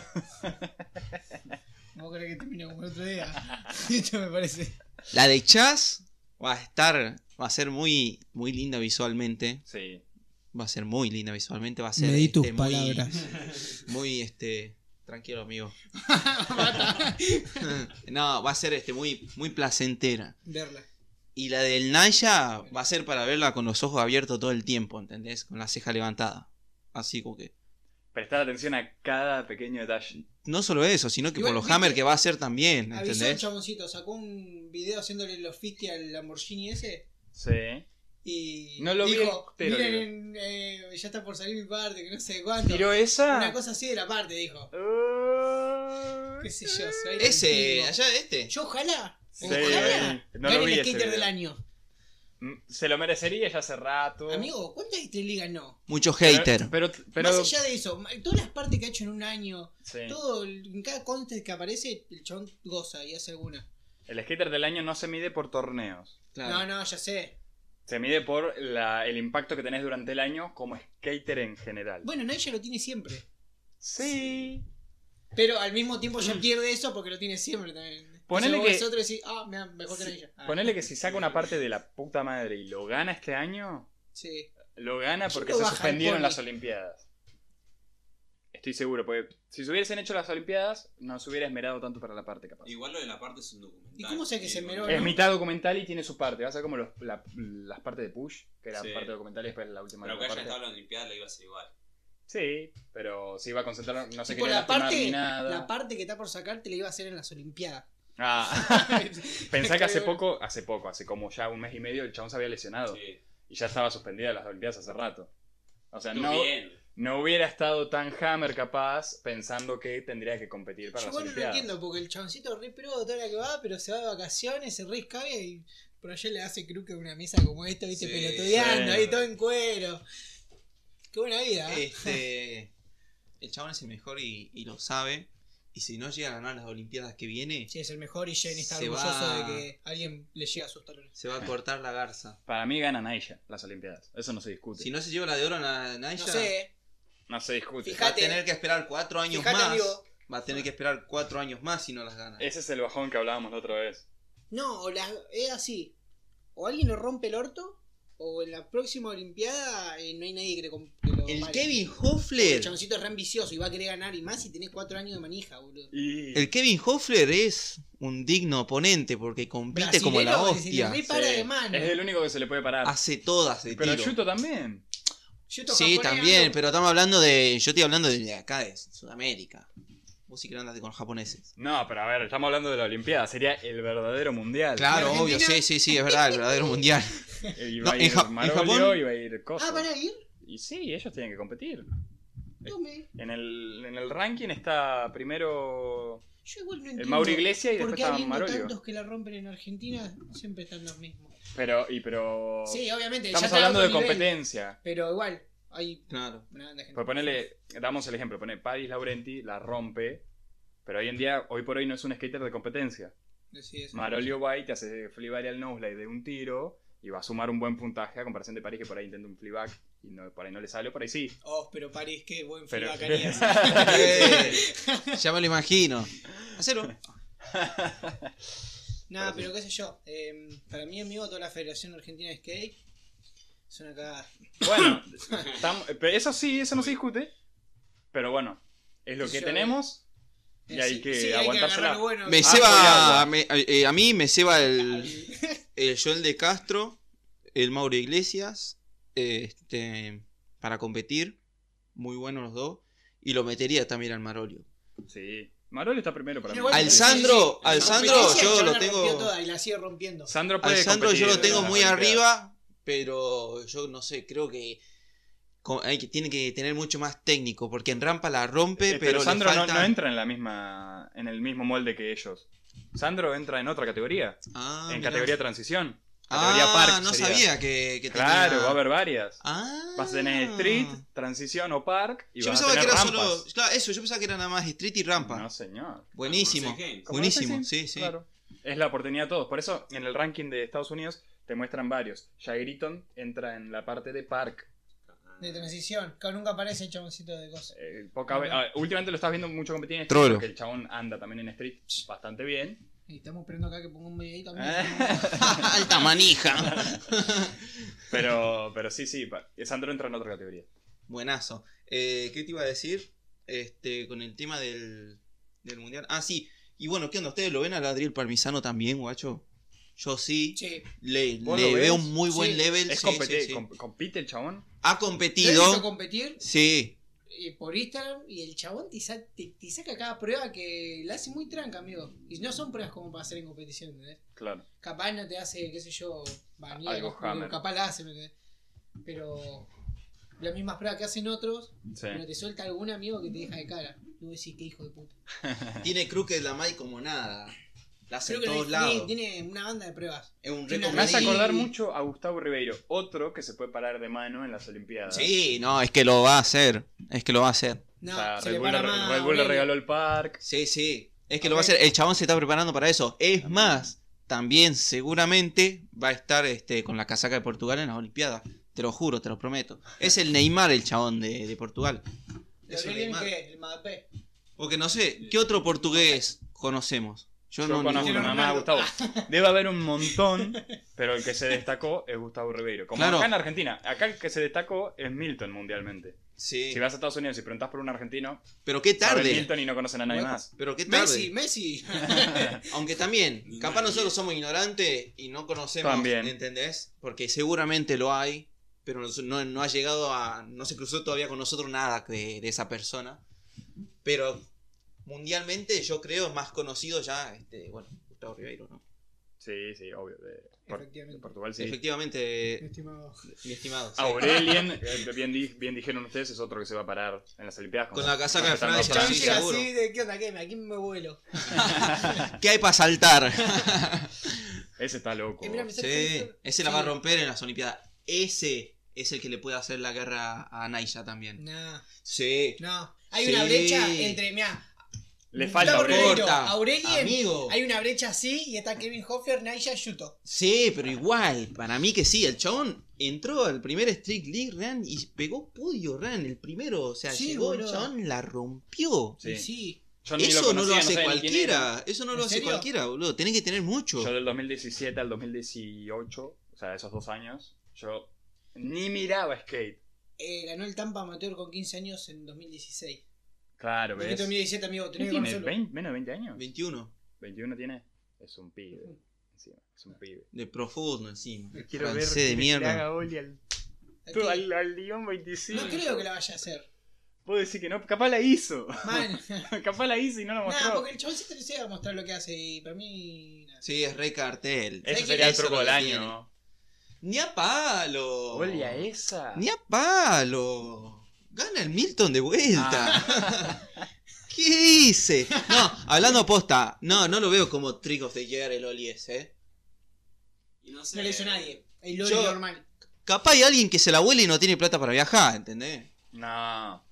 ¿Vos crees que termina como el otro día? Esto me parece. La de Chaz va a ser muy, muy linda visualmente. Sí. Va a ser muy linda visualmente. Va a ser. Me di tus muy- palabras. Muy, tranquilo, amigo. No, va a ser muy, muy placentera. Verla. Y la del Naya va a ser para verla con los ojos abiertos todo el tiempo, ¿entendés? Con la ceja levantada. Así como que. Prestar atención a cada pequeño detalle. No solo eso, sino que Igual, por los ¿viste? Hammer que va a hacer también, Avisó el ¿entendés? chaboncito, sacó un video haciéndole los 50 al Lamborghini ese. Sí. Y No lo vi dijo, entero, miren, ya está por salir mi parte, que no sé cuánto. ¿Tiró esa? Una cosa así de la parte, dijo. Qué sé yo, se va a ir Ese, contigo. allá este. Yo ojalá. Sí, Ojalá. no gane lo vi el ese skater video. del año. Se lo merecería ya hace rato. Amigo, ¿cuántas estrelligas no? Mucho hater. Pero Más allá de eso, todas las partes que ha hecho en un año, sí. en cada contest que aparece, el chabón goza y hace alguna. El skater del año no se mide por torneos. No, ya sé. Se mide por el impacto que tenés durante el año como skater en general. Bueno, Naya lo tiene siempre. Sí. Pero al mismo tiempo ya pierde eso porque lo tiene siempre también. Ponele entonces que- vos ves otro y decís, mejor que Naya. Ponele que si saca una parte de la puta madre y lo gana este año, Sí. lo gana porque lo se baja suspendieron el las pony? Olimpiadas. Estoy seguro, porque si se hubiesen hecho las Olimpiadas, no se hubiera esmerado tanto para la parte, capaz. Igual lo de la parte es un documental. ¿Y cómo sé que se esmeró, Es no? mitad documental y tiene su parte. Va a ser como las partes de Push, que eran Sí. parte documental y después la última Pero que haya parte. estado en la Olimpiada lo iba a hacer igual. Sí, pero se iba a concentrar, no se Tipo, quería lastimar ni la nada. parte que está por sacarte la iba a hacer en las Olimpiadas. Ah, pensá que hace como ya un mes y medio, el chabón se había lesionado. Sí. Y ya estaba suspendida de las Olimpiadas hace rato. O sea, Estuvo no, bien. no hubiera estado tan hammer capaz pensando que tendría que competir para Yo las bueno no Olimpiadas. entiendo porque el chaboncito re pro toda la que va, pero se va de vacaciones, se re escabia y por allá le hace creo que una mesa como esta, viste, Sí, pelotudeando, sí. ahí todo en cuero. Qué buena vida, ¿eh? El chabón es el mejor y lo sabe. Y si no llega a ganar las Olimpiadas que viene, Sí, es el mejor y Jenny está Se orgulloso va- de que alguien le llegue a sus talones. se va a cortar la garza. Para mí ganan a ella las Olimpiadas. Eso no se discute. Si no se lleva la de oro a Naya, No sé, No se discute. va a Fíjate. tener que esperar 4 años Fíjate, más. amigo. Va a tener que esperar 4 años más si no las gana. Ese es el bajón que hablábamos la otra vez. no, es así. O alguien le rompe el orto, o en la próxima Olimpiada no hay nadie que lo El pare. Kevin El Hoffler. chaboncito es re ambicioso y va a querer ganar y más si tenés 4 años de manija, boludo. Y... El Kevin Hoffler es un digno oponente porque compite como la Brasilero, hostia. se le para Sí, de mano. es el único que se le puede parar. Hace todas de Pero tiro. Yuto también. Yuto Sí, japonés, también, ando- pero estamos hablando de. Yo estoy hablando de acá, de Sudamérica. Vos sí que no andas con los japoneses. No, pero a ver, estamos hablando de la Olimpiada. Sería el verdadero mundial. Claro, ¿En obvio, Argentina? sí, es verdad, el verdadero mundial. Iba a No, ir en Marolio, Japón- iba a ir Coso. ¿van a ir? Y sí, ellos tienen que competir. Tome. En el ranking está primero Yo igual no entiendo. el Mauro Iglesias y ¿Por después qué está habiendo Marolio. tantos que la rompen en Argentina siempre están los mismos? Pero Sí, obviamente. ya estamos está a hablando de otro nivel, competencia. Pero igual, hay Claro. una banda de gente. Pues ponele, damos el ejemplo, pone Padis Laurenti, la rompe, pero hoy por hoy no es un skater de competencia. Sí, eso. Marolio White te hace flip al noseslide de un tiro y va a sumar un buen puntaje a comparación de París, que por ahí intenta un flyback y por ahí no le sale, por ahí sí. Oh, pero París, qué buen Pero- feedback harías. Ya me lo imagino. Hacelo. Nada, pero qué sé yo. Para mí, amigo, toda la Federación Argentina de Skate es una cagada. Bueno, pero eso sí, eso no se discute. Pero bueno, es lo que Yo- tenemos y hay Sí, que sí, aguantársela. agarrar lo bueno. Me Ah, ceba. voy A mí me ceba el Joel de Castro, el Mauro Iglesias. Para competir. Muy buenos los dos. Y lo metería también al Marolio. Sí. Marolio está primero para mí. Igual, Al sí, Sandro- sí. al En Sandro competencia, yo el chabón lo la tengo- rompió toda y la sigue rompiendo. Sandro Al puede Sandro yo competir lo tengo en las muy Olimpiadas. arriba. Pero yo no sé, creo que. Tiene que tener mucho más técnico. Porque en rampa la rompe, pero le Sandro falta... no entra en el mismo molde que ellos. Sandro entra en otra categoría, Ah, en mirá. categoría transición. Categoría Park no sería. sabía que Claro, tenía... va a haber varias. Ah. Vas a tener street, transición o park y Yo vas a pensaba que tener era rampas. solo... Claro, eso, yo pensaba que era nada más street y rampa. No, señor. Buenísimo. Como Games. Como Buenísimo, los Sexy, sí. Claro. Es la oportunidad de todos. Por eso en el ranking de Estados Unidos te muestran varios. Jagriton entra en la parte de park. De transición. Que nunca aparece el chaboncito de cosas. Últimamente lo estás viendo mucho competir en street Trollo. porque el chabón anda también en street bastante bien. Y estamos esperando acá que ponga un videito también. Alta manija. pero sí, Sandro entra en otra categoría. Buenazo. ¿Qué te iba a decir? Con el tema del mundial. Ah, sí. Y bueno, ¿qué onda? ¿Ustedes lo ven al Adriel Parmisano también, guacho? Yo sí. Sí. Le ¿Vos lo ves? veo un muy buen Sí. level. Es sí, competi- sí. compite el chabón. Ha Yo he visto competido. competir Sí. por Instagram y el chabón te saca cada prueba que la hace muy tranca, amigo. Y no son pruebas como para hacer en competición, ¿entendés? Claro. Capaz no te hace, qué sé yo, banear, Algo hammer. capaz la hace, ¿me entendés? Pero las mismas pruebas que hacen otros, Sí. pero te suelta algún amigo que te deja de cara. Y vos decís, qué hijo de puta. Tiene crooked la Mai como nada. La hace Creo en que todos sí, lados. tiene una banda de pruebas. Es un tiene Me hace Sí. acordar mucho a Gustavo Ribeiro, otro que se puede parar de mano en las Olimpiadas. Sí, no, es que lo va a hacer. Es que lo va a hacer. No, O sea, se Red le Bull, para le, más Red Bull le Aurelio. regaló el park. Sí, sí. Es que lo Ok. va a hacer. El chabón se está preparando para eso. Es más, también seguramente va a estar con la casaca de Portugal en las Olimpiadas. Te lo juro, te lo prometo. Es el Neymar el chabón de Portugal. ¿De Es un Aurelio Neymar. qué? ¿El Mbappé? Porque no sé, ¿qué otro portugués conocemos? Yo no conozco ninguno. nada más a Gustavo. Debe haber un montón, pero el que se destacó es Gustavo Ribeiro. Como Claro. acá en Argentina. Acá el que se destacó es Milton mundialmente. Sí. Si vas a Estados Unidos y preguntás por un argentino, Pero qué saben tarde. Milton y no conocen a nadie Bueno. más. Pero qué tarde. Messi. Aunque también, capaz nosotros somos ignorantes y no conocemos, También. ¿entendés? Porque seguramente lo hay, pero no ha llegado a... No se cruzó todavía con nosotros nada de esa persona. Pero mundialmente yo creo es más conocido ya, bueno, Gustavo Ribeiro, ¿no? Sí, sí, obvio. De Efectivamente. Portugal, sí. Efectivamente, Estimado. mi estimado. sí. Aurelien, bien dijeron ustedes, es otro que se va a parar en las Olimpiadas. Con la casaca de respetando a Francia, Chabón sí, llega seguro. así de, ¿qué onda? ¿Qué? ¿A quién me vuelo? ¿Qué hay para saltar? Ese está loco. Mira, me Sí, sale ese la va a romper en las Olimpiadas. Ese es el que le puede hacer la guerra a Naya también. No, Sí. no. Hay Sí. una brecha entre, mira, Le falta Gustavo Aurelien. Ribeiro, Corta, Aurelien, amigo. hay una brecha así y está Kevin Hofer, Naya, Yuto. Sí, pero igual, para mí que sí, el chabón entró al primer Street League, Ran, y pegó podio, Ran, el primero, o sea, Sí, llegó el boludo. chabón, la rompió. Sí. Sí. Yo ni Eso lo no lo conocía, hace sabía ni quién era. cualquiera, eso no lo ¿En hace serio? cualquiera, boludo, tenés que tener mucho. Yo del 2017 al 2018, o sea, esos 2 años, yo ni miraba skate. Ganó el Tampa Amateur con 15 años en 2016. Claro, ¿Ves? ¿ves? 2017, amigo, ¿Qué tenés que tiene? conocerlo. 20, ¿menos de 20 años? 21, 21 tiene. Es un pibe. Encima, es un pibe. de profundo encima. Quiero ver Francés de que le mierda. haga Oli al, Aquí. al Lyon 25. No creo que la vaya a hacer. Puedo decir que no, capaz la hizo. Man. Capaz la hizo y no la mostró. Nah, porque el chaboncito le llega a mostrar lo que hace y para mí. Nah. Sí, es rey cartel. Ese ¿sabes sería el Eso truco es del lo que año. Ni a palo. Oli a esa. Ni a palo. Gana el Milton de vuelta. Ah. ¿Qué dice? No, hablando posta, no lo veo como Trick of the Year el Oli ese, Y no sé. No le hizo a nadie. El Loli Yo- normal. Capaz hay alguien que se la vuela y no tiene plata para viajar, ¿entendés? No.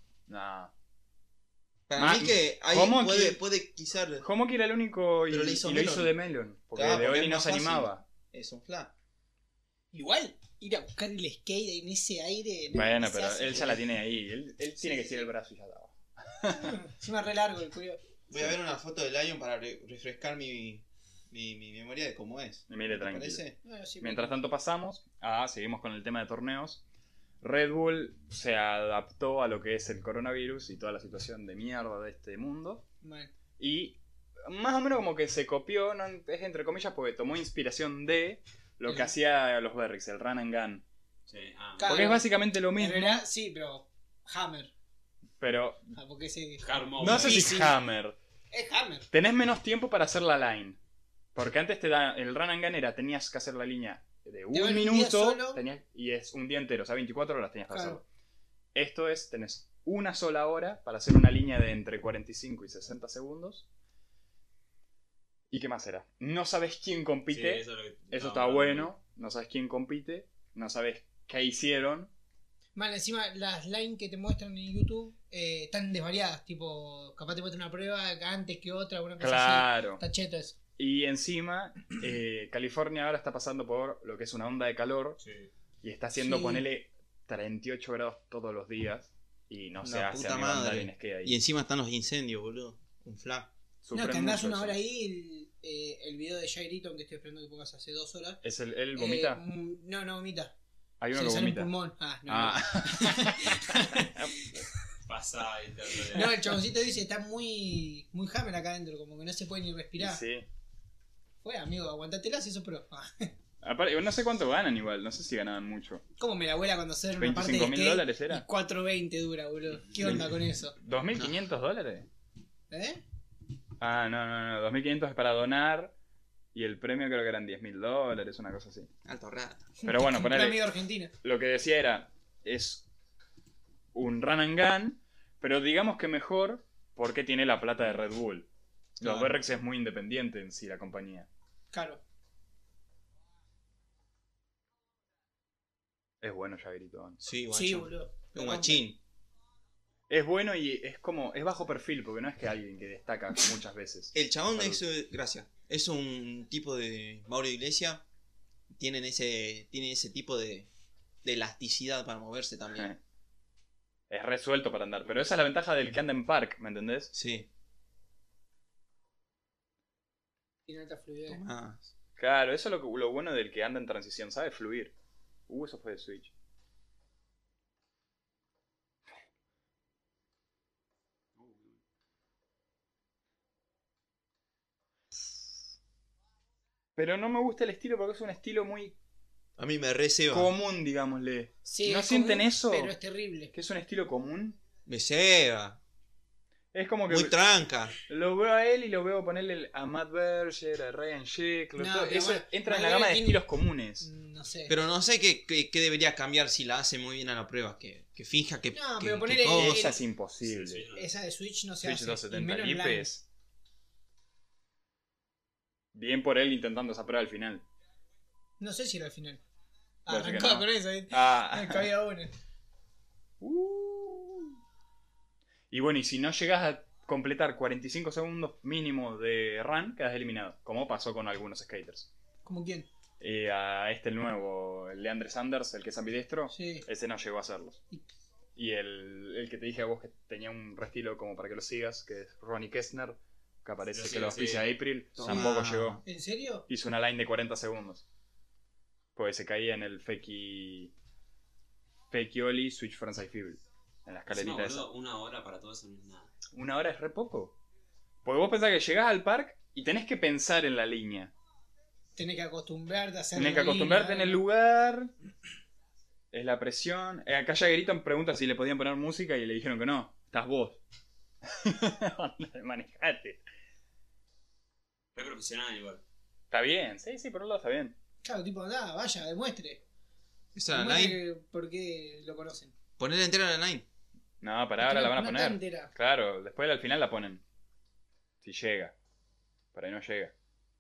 Para Ma- mí que hay, ¿cómo puede quizás... Homoki era el único y, Pero le hizo y lo Melon. hizo de Melon. Porque Claro, de porque Oli es no más se fácil. animaba. Es un fla. Igual, ir a buscar el skate en ese aire. no, Bueno, no se pero hace. él ya la tiene ahí. Él tiene que estirar el brazo y ya estaba. Encima re largo el culo. Voy a ver una foto de Lion para refrescar mi memoria de cómo es. Y mire, ¿Te tranquilo. parece? Bueno, sí, Mientras tanto pasamos seguimos con el tema de torneos. Red Bull se adaptó a lo que es el coronavirus y toda la situación de mierda de este mundo. mal. Y más o menos como que se copió, no, es entre comillas, porque tomó inspiración de lo que El- hacía los Berrics, el Run and Gun. Sí, ah. Claro. Porque es básicamente lo En mismo, realidad, sí, pero Hammer. pero Ah, porque ese Hard mode. no sé si Difícil. Hammer. es Hammer. Tenés menos tiempo para hacer la line. Porque antes el Run and Gun era, tenías que hacer la línea de un Te van un día minuto solo. y es un día entero, o sea, 24 horas tenías que Claro. hacerlo. Esto es, tenés una sola hora para hacer una línea de entre 45 y 60 segundos. ¿Y qué más era? No sabes quién Sí, compite, eso es lo que- eso no, está no, bueno, no sabes quién compite, no sabes qué hicieron. Mal, encima las lines que te muestran en YouTube están desvariadas. Tipo, capaz te muestran una prueba antes que otra, una cosa Claro. así. Está cheto eso. Y encima, California ahora está pasando por lo que es una onda de calor Sí. y está haciendo, Sí. ponele 38 grados todos los días y no se La hace puta amigo andar madre. en skate ahí. Y encima están los incendios, boludo. Un fla. Sufren No, que andás mucho una eso. hora ahí. El video de Jay Eaton que estoy esperando que pongas hace 2 horas. ¿Es él vomita? No vomita. Hay uno Se que le sale un vomita. pulmón. Ah, no. Pasa y te- No, el chaboncito dice está muy Hammer acá adentro, como que no se puede ni respirar. Sí. Fue, amigo, aguantatela si eso pro. Ah, Aparte, no sé cuánto ganan igual, no sé si ganaban mucho. ¿Cómo me la abuela cuando hacer una parte de $25.000 skate era. y 4.20 dura, boludo? ¿Qué onda con eso? ¿$2.500? ¿Eh? Ah, no, 2.500 es para donar y el premio creo que eran $10.000, una cosa así. Alto rata. Pero bueno, Compré ponele, amigo Argentina. lo que decía era, es un run and gun, pero digamos que mejor porque tiene la plata de Red Bull. Los Claro. Berrex es muy independiente en sí la compañía. Claro. Es bueno Jaggerito. Sí, guacho. Sí, boludo. Un guachín. Es bueno y es como. Es bajo perfil, porque no es que alguien que destaca muchas veces. El chabón Salud. gracias. Es un tipo de Mauro Iglesias. Tienen ese tipo de elasticidad para moverse también. Es resuelto para andar. Pero esa es la ventaja del que anda en park, ¿me entendés? Sí. Tiene alta fluidez. Tomás. Claro, eso es lo bueno del que anda en transición, sabe fluir. Eso fue de Switch. Pero no me gusta el estilo porque es un estilo muy A mí me receba. común, digámosle. Sí, ¿No es sienten común, eso? Pero es terrible. Que es un estilo común. Me ceba. Es como que Muy tranca. lo veo a él y lo veo ponerle a Matt Berger, a Ryan Sheckler. No, todo pero eso bueno, entra en Matt la gama de Berger estilos comunes. No sé. Pero no sé qué debería cambiar si la hace muy bien a la prueba. Que finja que. No, que- pero que ponele- cosa. Esa es imposible. Sí, sí. Esa de Switch no se Switch hace. 270 y menos online. Lipes. Bien por él intentando esa prueba al final. No sé si era al final. Parece que Arrancaba no. con eso, ¿viste? Ah. Cabía una. Y bueno, y si no llegas a completar 45 segundos mínimo de run, quedas eliminado. Como pasó con algunos skaters. ¿Como quién? A el nuevo, el Leandre Sanders, el que es ambidestro, Sí. ese no llegó a hacerlos. Y el que te dije a vos que tenía un estilo como para que lo sigas, que es Ronnie Kessner, que aparece Sí, que lo sí. auspicia April, Toma. tampoco llegó. ¿En serio? Hizo una line de 40 segundos. Pues se caía en el Fakey Oli Switch Frontside Feeble. En la No, escalerita esa. boludo, 1 hora para todo eso no es nada. Una hora es re poco. Porque vos pensás que llegás al parque y tenés que pensar en la línea. Tenés que acostumbrarte a hacer Tenés que la acostumbrarte en línea. el lugar. Es la presión. Acá Jaggerito pregunta si le podían poner música y le dijeron que no. Estás vos. Manejate. Re profesional igual. Está bien. Sí, por un lado está bien. Claro, tipo, anda, vaya, demuestre. Esa la Demuestre line. por qué lo conocen. Ponerle entera la line. No, para ahora la van a No está poner. entera. Claro, después al final la ponen. Si llega. Por ahí no llega.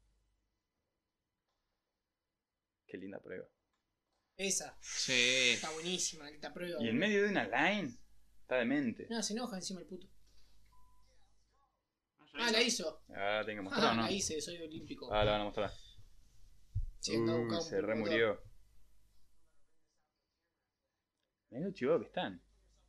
Qué linda prueba. Esa. Sí. Está buenísima, esta prueba. Y en medio de una line. Está demente. No, se enoja encima el puto. ya Ah, la hizo. Ah, tengo que mostrar, Ah, ¿no? la hice, soy olímpico. Ah, la van a mostrar. Sí, andaba buscando Se un remurió. Mirá lo chivo que están.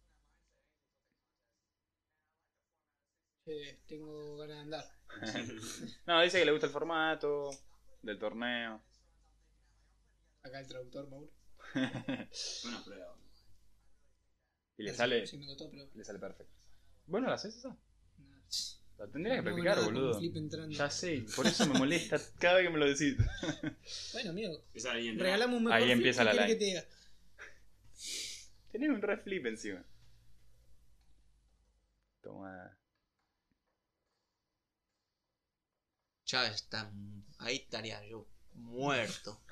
Tengo ganas de andar. No, dice que le gusta el formato del torneo. Acá el traductor, Mauro. Buena prueba. boludo. Y le sale Sí, me costó, pero. perfecto. ¿Vos no la haces esa? Nada. La tendrías que No hago practicar, nada con boludo. flip entrando. Ya sé, por eso me molesta cada vez que me lo decís. Bueno, amigo, Esa línea entera. regalamos un mejor Ahí flip, empieza ¿qué la querés line. que te diga? Tenés un re flip encima. Toma. Ya está. Ahí estaría yo. Muerto.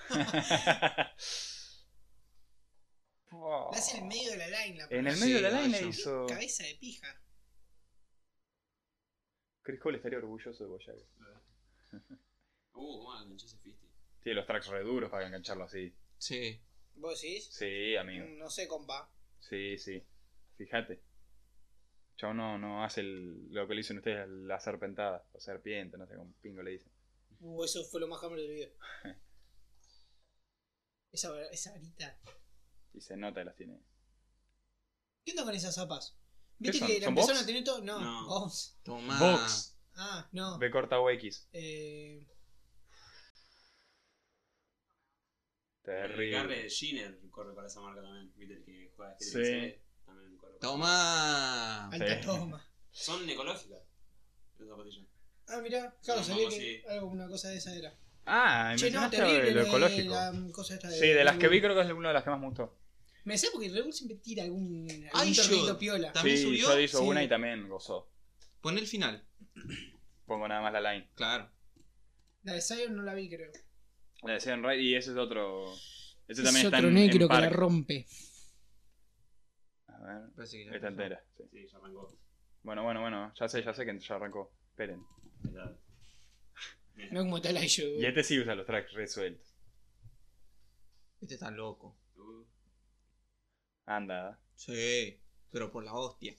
La hace en el medio de la line. La En el Sí, medio de la line vaya. hizo. Cabeza de pija. Chris Cole estaría orgulloso de Boyaga. ¿Cómo enganchó ese 50? Tiene los tracks re duros para engancharlo así. Sí. ¿Vos decís? Sí, amigo. No sé, compa. Sí. Fíjate. Chavo no hace lo que le dicen ustedes, la serpentada. O serpiente, no sé cómo pingo le dicen. Eso fue lo más hambre del video. esa varita. Y se nota que las tiene. ¿Qué onda con esas zapas? ¿Qué ¿Viste son? que la ¿Son empezaron box? a tener todo? No, No. box. Toma. Box. Ah, no. B corta o X. Terrible. Garre Giner corre para esa marca también. Viste el que juega Sí. GTC, también corre. para Toma. Alta Sí. toma. Son ecológicas. Esas zapatillas. Ah, mirá, claro, No, sabía vamos, que sí. algo, una cosa de esa era. Ah, Che, no, mencionaste terrible lo de ecológico. la cosa esta de Sí, de las Red que vi Bull. creo que es una de las que más me gustó. Me sé porque Red Bull siempre tira algún Ay, tornito yo piola. también Sí, subió. yo hizo Sí. una y también gozó. Pon el final. Pongo nada más la line. Claro. La de Zion no la vi, creo. La de Seven Ride y ese es otro. Ese Es también está otro en negro que la Park. rompe. A ver, Parece que ya está pasó. entera. Sí. Sí, ya arrancó. Bueno. Ya sé que ya arrancó. Esperen. Claro. No como tal yo. Y este sí usa los tracks resueltos. Este está loco. Anda. Sí, pero por la hostia.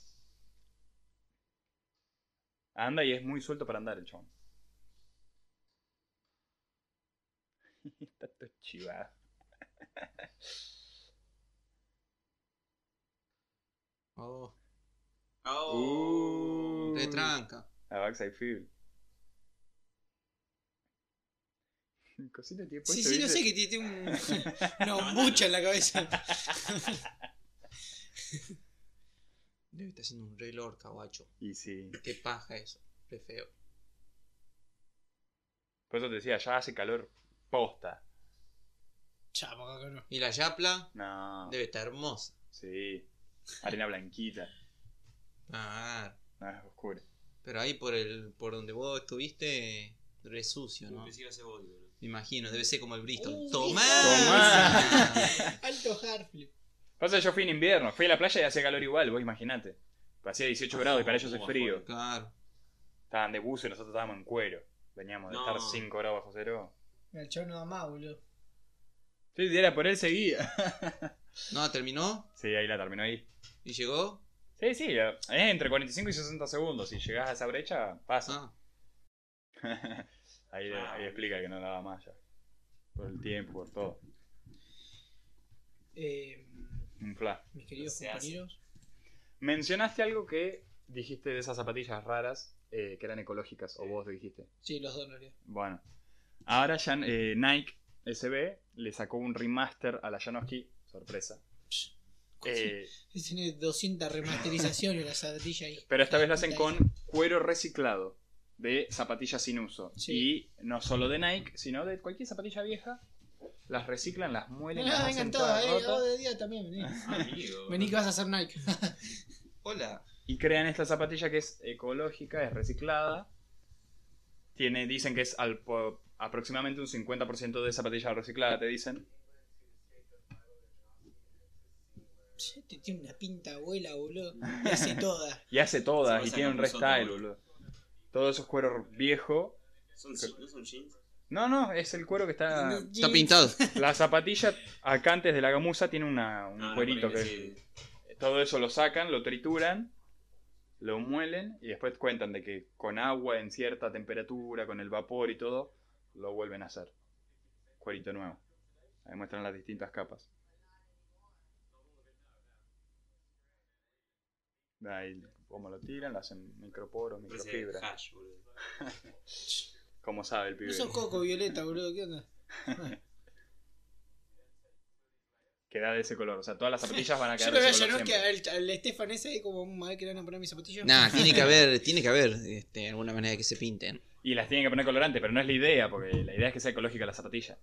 Anda y es muy suelto para andar el chabón. Está todo chivado. Oh, Oh. retranca. A Backside Field. Cosita tiene puesto, Sí, no ¿viste? sé, que tiene una bombucha en la cabeza. Debe estar haciendo un Rey Lorca, guacho. Y sí. Qué paja eso. Qué feo. Por eso te decía, ya hace calor posta. Chamo, acá no. Y la Yapla No. debe estar hermosa. Sí. Arena blanquita. Ah, No, es oscura. pero ahí por donde vos estuviste, re sucio, ¿no? Pensé que iba a ser vos, boludo. Me imagino, debe ser como el Bristol. Uy, ¡Tomá! Tomá. Alto hardflip. Pasa que yo fui en invierno, fui a la playa y hacía calor igual, vos imaginate. Hacía 18 grados y para ellos es frío. Claro. Estaban de buzo y nosotros estábamos en cuero. Veníamos de No. estar 5 grados bajo cero. El chavo no va más, boludo. Sí, era por él seguía. No, terminó Sí, ahí la terminó ahí. y llegó. Sí, sí, es entre 45 y 60 segundos. Si llegás a esa brecha, pasa. Ah, Ahí explica que no daba más ya. Por el tiempo, por todo. Un flash. Mis queridos Se hace. compañeros. Mencionaste algo que dijiste de esas zapatillas raras que eran ecológicas, o vos lo dijiste. Sí, los dos en realidad. Bueno, ahora ya Nike SB le sacó un remaster a la Janowski, sorpresa. Tiene 200 remasterizaciones la zapatilla ahí. Pero esta vez la hacen con cuero reciclado de zapatillas sin uso. Sí. Y no solo de Nike, sino de cualquier zapatilla vieja. Las reciclan, las muelen, las Ah, hacen vengan todas todas, rotas, de día también, vení. Amigo. Vení que vas a hacer Nike. hola. y crean esta zapatilla que es ecológica, es reciclada. Dicen que es aproximadamente un 50% de zapatilla reciclada, te dicen. Este tiene una pinta abuela, boludo. Y hace toda. Y hace todas, Se y pasa tiene un con nosotros, restyle, boludo. boludo. Todo eso es cuero viejo. ¿No son jeans? No, es el cuero que está... Está pintado. La zapatilla, acá antes de la gamuza, tiene un No, cuerito no, que... sí. Todo eso lo sacan, lo trituran, lo muelen y después cuentan de que con agua en cierta temperatura, con el vapor y todo, lo vuelven a hacer. Cuerito nuevo. Ahí muestran las distintas capas. Ahí como lo tiran, lo hacen microporos, Parece microfibra. hash, boludo. Como sabe el No pibe. sos coco violeta, boludo. ¿Qué onda? Queda de ese color. O sea, todas las zapatillas van a Yo quedar lo de veo ese a color Janowski, siempre. al Estefan ese ahí como a ver que le van a poner mis zapatillas. Nah, tiene que haber alguna manera de que se pinten. Y las tienen que poner colorante, pero no es la idea, porque la idea es que sea ecológica la zapatilla.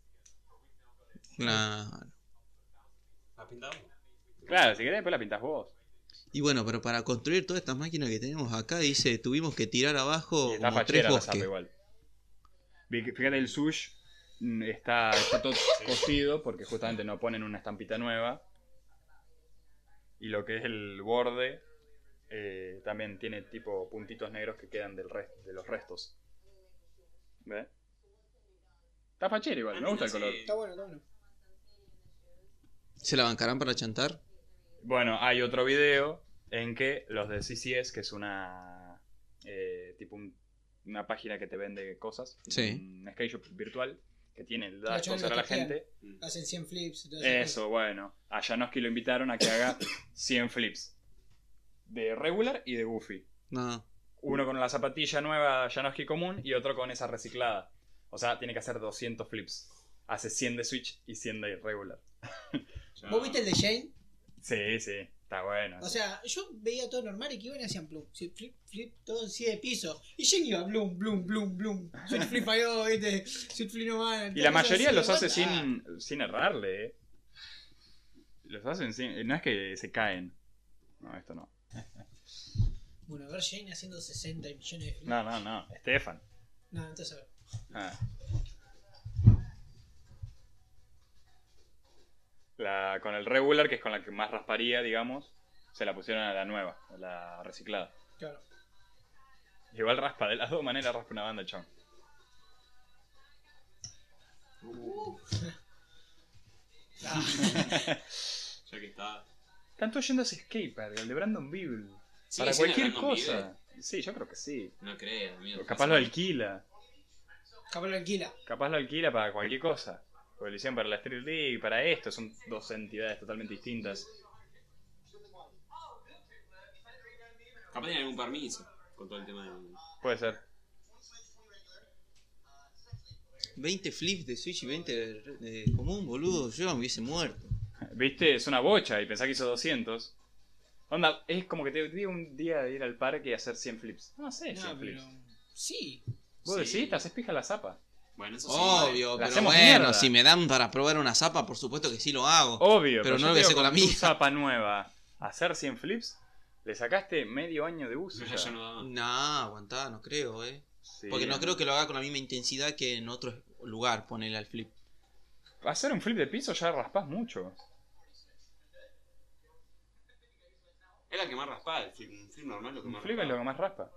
Claro. ¿La pintamos? Claro, si querés después la pintás vos. Y bueno, pero para construir todas estas máquinas que tenemos acá, dice, tuvimos que tirar abajo Y está como 3 fachera la zapa bosques. igual. Fíjate, el sush está todo cosido porque justamente no ponen una estampita nueva. Y lo que es el borde también tiene tipo puntitos negros que quedan de los restos. ¿Ves? Está fachera igual, me gusta el color. Está bueno, está bueno. ¿Se la bancarán para chantar? Bueno, hay otro video en que los de CCS, que es una una página que te vende cosas, Sí. un skate shop virtual que tiene da Los chavales sponsor a la lo toquean. gente. Hacen 100 flips. y todo eso. Eso, bueno. A Janowski lo invitaron a que haga 100 flips. De regular y de goofy. No. Uno con la zapatilla nueva Janowski común y otro con esa reciclada. O sea, tiene que hacer 200 flips. Hace 100 de switch y 100 de regular. ¿Vos viste el de Shane? Sí, sí. Está bueno. O sea, yo veía todo normal y que iban y hacían plum. Sí, flip, flip, todo así de piso. Y Shane iba blum, blum, blum, blum. Sweet flip falló, viste. Sweet flip no van. Y la mayoría los hace sin sin errarle, Los hacen sin... No es que se caen. No, esto no. Bueno, a ver Shane haciendo 60 millones de flips. No. Stefan. No, entonces a ver. Ah. Con el regular, que es con la que más rasparía, digamos, se la pusieron a la nueva, a la reciclada. Claro. Igual raspa, de las dos maneras raspa una banda, chon. Ya que está. Están todos yendo a ese skatepark, el de Brandon Beal. Sí, Para sí, cualquier Brandon cosa. Sí, yo creo que sí. No creas, amigo. Capaz lo alquila. Capaz lo alquila. Capaz lo alquila para cualquier cosa. Porque lo hicieron para la Street League, para esto. Son dos entidades totalmente distintas. Capaz tiene algún permiso con todo el tema de. Puede ser. 20 flips de Switch y 20 de común, boludo. Yo me hubiese muerto. Viste, es una bocha y pensá que hizo 200. Onda, es como que te digo un día de ir al parque y hacer 100 flips. No sé, 100 No, flips. pero... Sí. Vos Sí. decís, te haces pija la zapa. Bueno, eso sí. Obvio, La pero hacemos bueno, mierda. si me dan para probar una zapa, por supuesto que sí lo hago. Obvio, Pero no yo lo te voy a hacer digo, con la tu mía. zapa nueva, hacer 100 flips, le sacaste medio año de uso. Ya, ya. ya no da más. No, aguantá, no creo, Sí, Porque no creo que lo haga con la misma intensidad que en otro lugar, ponerle al flip. Hacer un flip de piso ya raspás mucho. Es la que más raspa, el flip, un flip normal lo que Un más flip es raspa. lo que más raspa.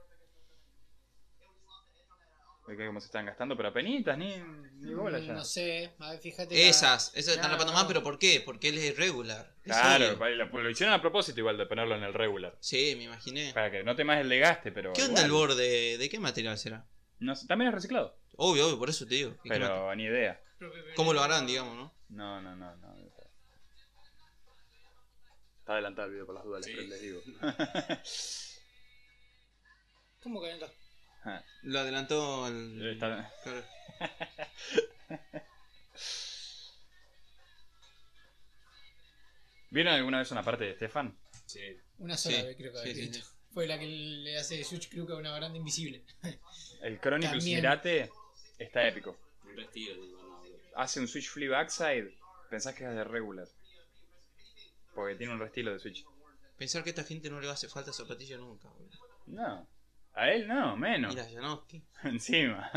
Ve que como se están gastando, pero apenitas, ni bola ya. No sé. A ver, fíjate. Esas están No, rapando no. más, pero ¿por qué? Porque él es regular. Es Claro, obvio. lo hicieron a propósito igual de ponerlo en el regular. Sí, me imaginé. Para que note más el desgaste, pero. ¿Qué onda el igual. borde? ¿De qué material será? No sé, también es reciclado. Obvio, obvio, por eso te digo. ¿De qué Pero ni idea. ¿Cómo lo harán, digamos, no? No. Está adelantado el video por las dudas, Sí. les digo. ¿Cómo que no? Lo adelantó el... Está- Claro. ¿Vieron alguna vez una parte de Stefan? Sí. Una sola Sí, vez creo que sí, haber sí, visto. Fue la que le hace Switch Crew a una baranda invisible. El Chronicles También. Mirate está épico. Un retiro, digo, no, boludo. Hace un Switch Flip Backside, pensás que es de regular. Porque tiene un reestilo de Switch. Pensar que a esta gente no le hace falta zapatilla nunca, boludo. No. A él no, menos. Mira, Janowski. Encima.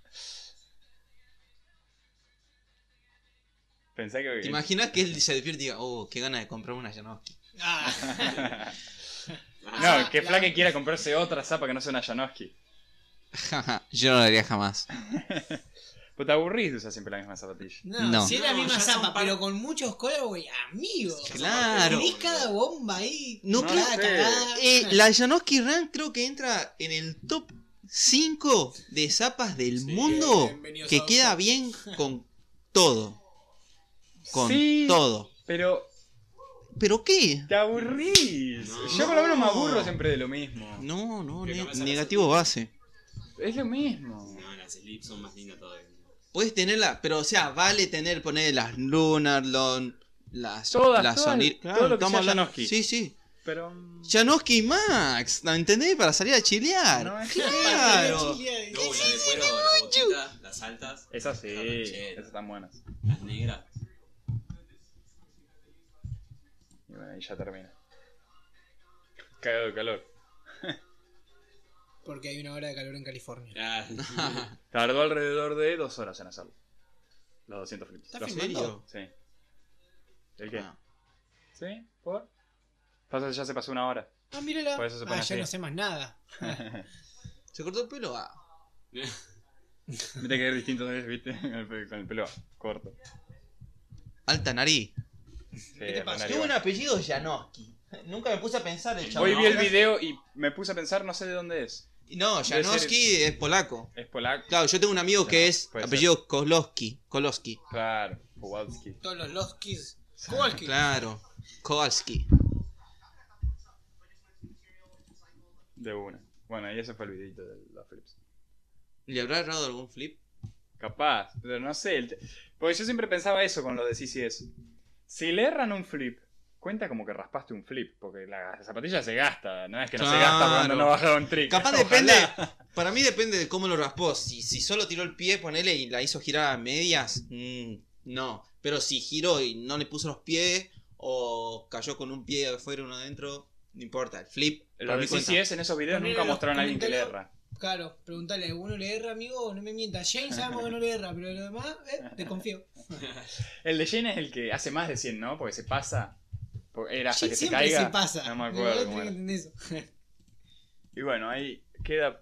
Pensé que... ¿Te imaginas que él se despierte y diga, oh, qué gana de comprar una Janowski? Ah. No, que la- Flaque quiera comprarse otra zapa que no sea una Janowski. Yo no lo haría jamás. Pues te aburrís de usar siempre la misma zapatilla. No, No. si es la No, misma ya son zapa, par- pero con muchos colores, amigo. Claro. Tenés cada bomba ahí. No, No cada sé. cagada. La Janowski Run creo que entra en el top 5 de zapas del Sí, mundo bienvenidos que a queda Oxford. bien con todo. Con Sí. todo. Pero ¿Pero qué? te aburrís. No. Yo por lo menos me aburro siempre de lo mismo. No, Que cambias a negativo las base. Es lo mismo. No, las slips son más lindas todavía. Puedes tenerla, pero o sea, vale poner las Lunar, las Todas, Sony. todo lo que estamos sea hablando. Janowski. Sí, sí. Pero... Janowski Max, ¿no entendés? Para salir a chilear. No, es Claro. Luego la de cuero, las botitas, las altas. Esas sí, Ranchera. esas están buenas. Las negras. Y bueno, ahí ya termina. Cagado de calor. Porque hay una hora de calor en California. Ah, Tardó alrededor de 2 horas en hacerlo. Los 200 flips. ¿Estás ¿Los filmando? Sí. ¿El qué? Ah. ¿Sí? ¿Por? Pasa que ya se pasó 1 hora. Ah, mírala. Por eso se pone Ah, ya así. no sé más nada. ¿Se cortó el pelo? Ah. Viste que es distinto, ¿viste? Con el pelo corto. Alta nariz. Sí, te pasa? Renario. Qué buen apellido Janowski. Nunca me puse a pensar el chabón. Hoy vi el video y me puse a pensar, no sé de dónde es. No, Debe Janowski es polaco. Es polaco. Claro, yo tengo un amigo que No, es puede apellido Kowalski. Claro, Kowalski. Todos los Loskis. Kowalski. Claro, Kowalski. De una. Bueno, y ese fue el videito de los flips. ¿Le habrá errado algún flip? Capaz, pero no sé. Porque yo siempre pensaba eso con lo de CCS. Si le erran un flip, cuenta como que raspaste un flip. Porque la zapatilla se gasta. No es que no se Claro. gasta cuando no baja un trick. Capaz Ojalá. depende. Para mí depende de cómo lo raspó. Si solo tiró el pie, ponele y la hizo girar a medias, no. Pero si giró y no le puso los pies, o cayó con un pie afuera y uno adentro, no importa. El flip. Lo para de mí cuenta. CCS en esos videos Ponele nunca los mostraron a alguien que le comentarios. erra. Claro, preguntale, ¿alguno le erra, amigo? No me mientas. Jane sabemos que no le erra, pero lo demás, desconfío. El de Jane es el que hace más de 100, ¿no? Porque se pasa. Era hasta Jane que se siempre caiga. se pasa. No me Vos acuerdo tenés cómo que era. entender eso. Y bueno, ahí queda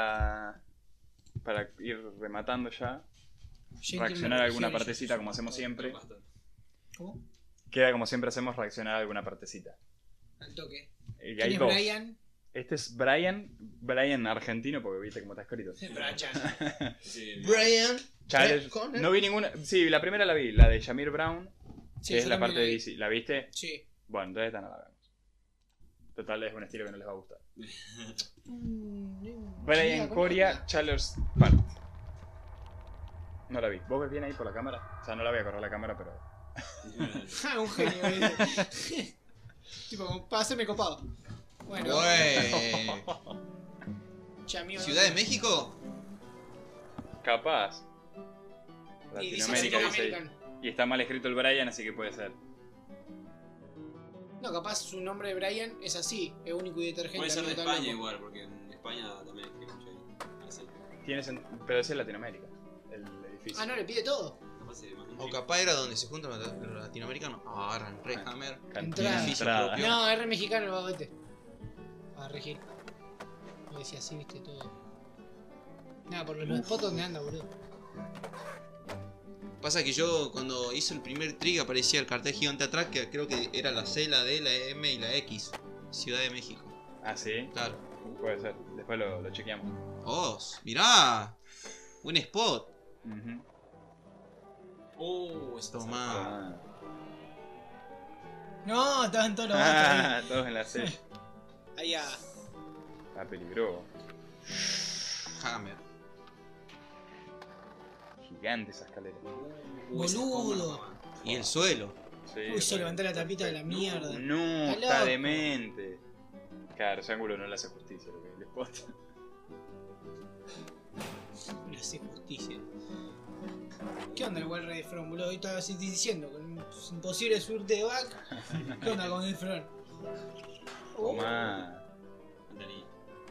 para ir rematando ya. Reaccionar a alguna partecita como hacemos siempre. ¿Cómo? Queda como siempre hacemos, reaccionar a alguna partecita. Al toque. Y ¿Quién hay es dos. Brian? Este es Brian argentino, porque viste cómo está escrito. Brian. Sí, Brian. Challenge. Connor. No vi ninguna. Sí, la primera la vi, la de Shamir Brown, Sí, que es yo la también parte de vi. DC. ¿La viste? Sí. Bueno, entonces esta no la vemos. Total, es un estilo que no les va a gustar. Brian Coria, Challenge Part. No la vi. ¿Vos ves bien ahí por la cámara? O sea, no la voy a correr la cámara, pero. Ah, un genio, ¿viste? Tipo, como para hacerme copado. Bueno, Güey. Chamío, ¿Ciudad de México? Capaz. Y dice Latinoamérica dice ahí. American. Y está mal escrito el Brian, así que puede ser. No, capaz su nombre de Brian es así, es único y detergente. Puede ser de amigo, España está loco. igual, porque en España también escriben mucho ahí. Así. Pero ese es Latinoamérica, el edificio. Ah, no, le pide todo. Capaz se más O capaz era donde se juntan los latinoamericanos. Agarran Red Hammer. Cantina, Entrada. entrada. No, es re mexicano el baguete. A regir. Me decía así, viste, todo. Nada, por los spots donde anda, boludo. Pasa que yo cuando hice el primer trig aparecía el cartel gigante atrás, que creo que era la C, la D, la M y la X. Ciudad de México. Ah, sí, Claro. puede ser. Después lo chequeamos. Oh, mirá. Buen spot. Ujú. está Tomá. Ah. No, estaban todos los gatos Todos en la C. ahí. Ahí a. Está peligroso. Hammer. Gigante esa escalera. Boludo. Y el suelo. Sí, Uy, se levantó la tapita de la mierda. No, Está está loco. demente. Claro, ese ángulo no le hace justicia lo que el spot. No le hace justicia. ¿Qué onda el Wild Red Front, boludo? Hoy estaba así diciendo, con imposible subirte de back. ¿Qué onda con el front? Toma. Entendí.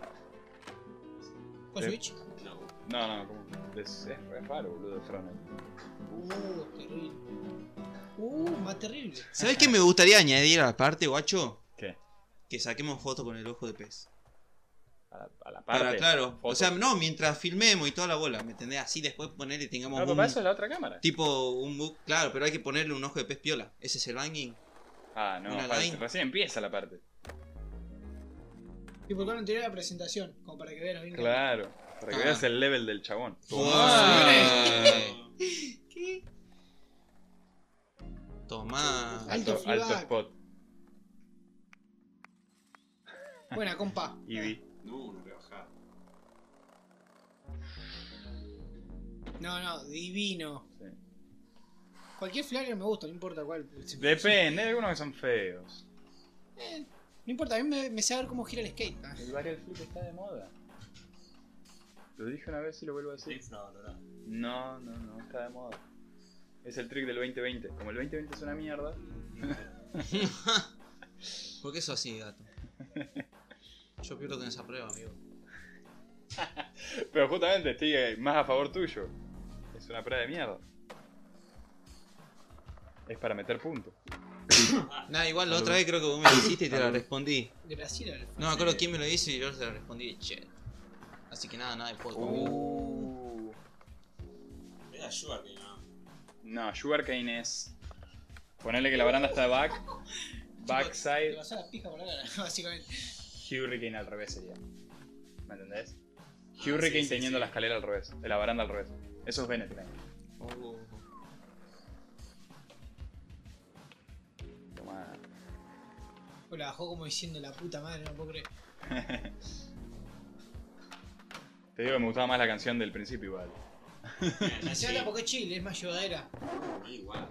¿Con Switch? No. No, como. Es raro, boludo, el front. Terrible. Más terrible. ¿Sabes qué me gustaría añadir aparte, guacho? ¿Qué? Que saquemos fotos con el ojo de pez. A la parte. Para, claro. O fotos. sea, no, mientras filmemos y toda la bola, ¿me entendés? Así después ponerle y tengamos No, pero un... para eso es la otra cámara. Tipo un book, claro, pero hay que ponerle un ojo de pez piola. Ese es el banging. Ah, no, una falta, line. recién empieza la parte. Y por cuando anterior a la presentación, como para que vean bien. Claro, para que Ah. veas el level del chabón. Ay. ¿Qué? Tomá. Alto Alto feedback. spot. Buena, compa. Eevee. No voy a bajar. No, divino. Sí. Cualquier flagger me gusta, no importa cuál. Depende, hay algunos que son feos. No importa, a mí me sé ver cómo gira el skate. El barrel flip está de moda. Lo dije una vez y lo vuelvo a decir. Infravalorado. No, está de moda. Es el trick del 2020. Como el 2020 es una mierda. ¿Por qué eso así, gato? Yo pierdo con esa prueba, amigo. Pero justamente estoy más a favor tuyo. Es una prueba de mierda. Es para meter puntos. Nada, igual la otra vez creo que vos me lo hiciste y te la respondí. Graciela el No me acuerdo quién me lo hizo y yo te la respondí de che. Así que nada de podcast. Era Sugar que no. No, Sugarcane es. Ponerle que la baranda está Te backside. vas a la pija por la cara, básicamente. Hurricane al revés sería. ¿Me entendés? Hurricane sí, teniendo sí. la escalera al revés, la baranda al revés. Eso es Bennett. Oh. Toma. O la bajó como diciendo la puta madre, no puedo creer. Te digo que me gustaba más la canción del principio igual. Se habla porque es chill, es más llevadera. Igual.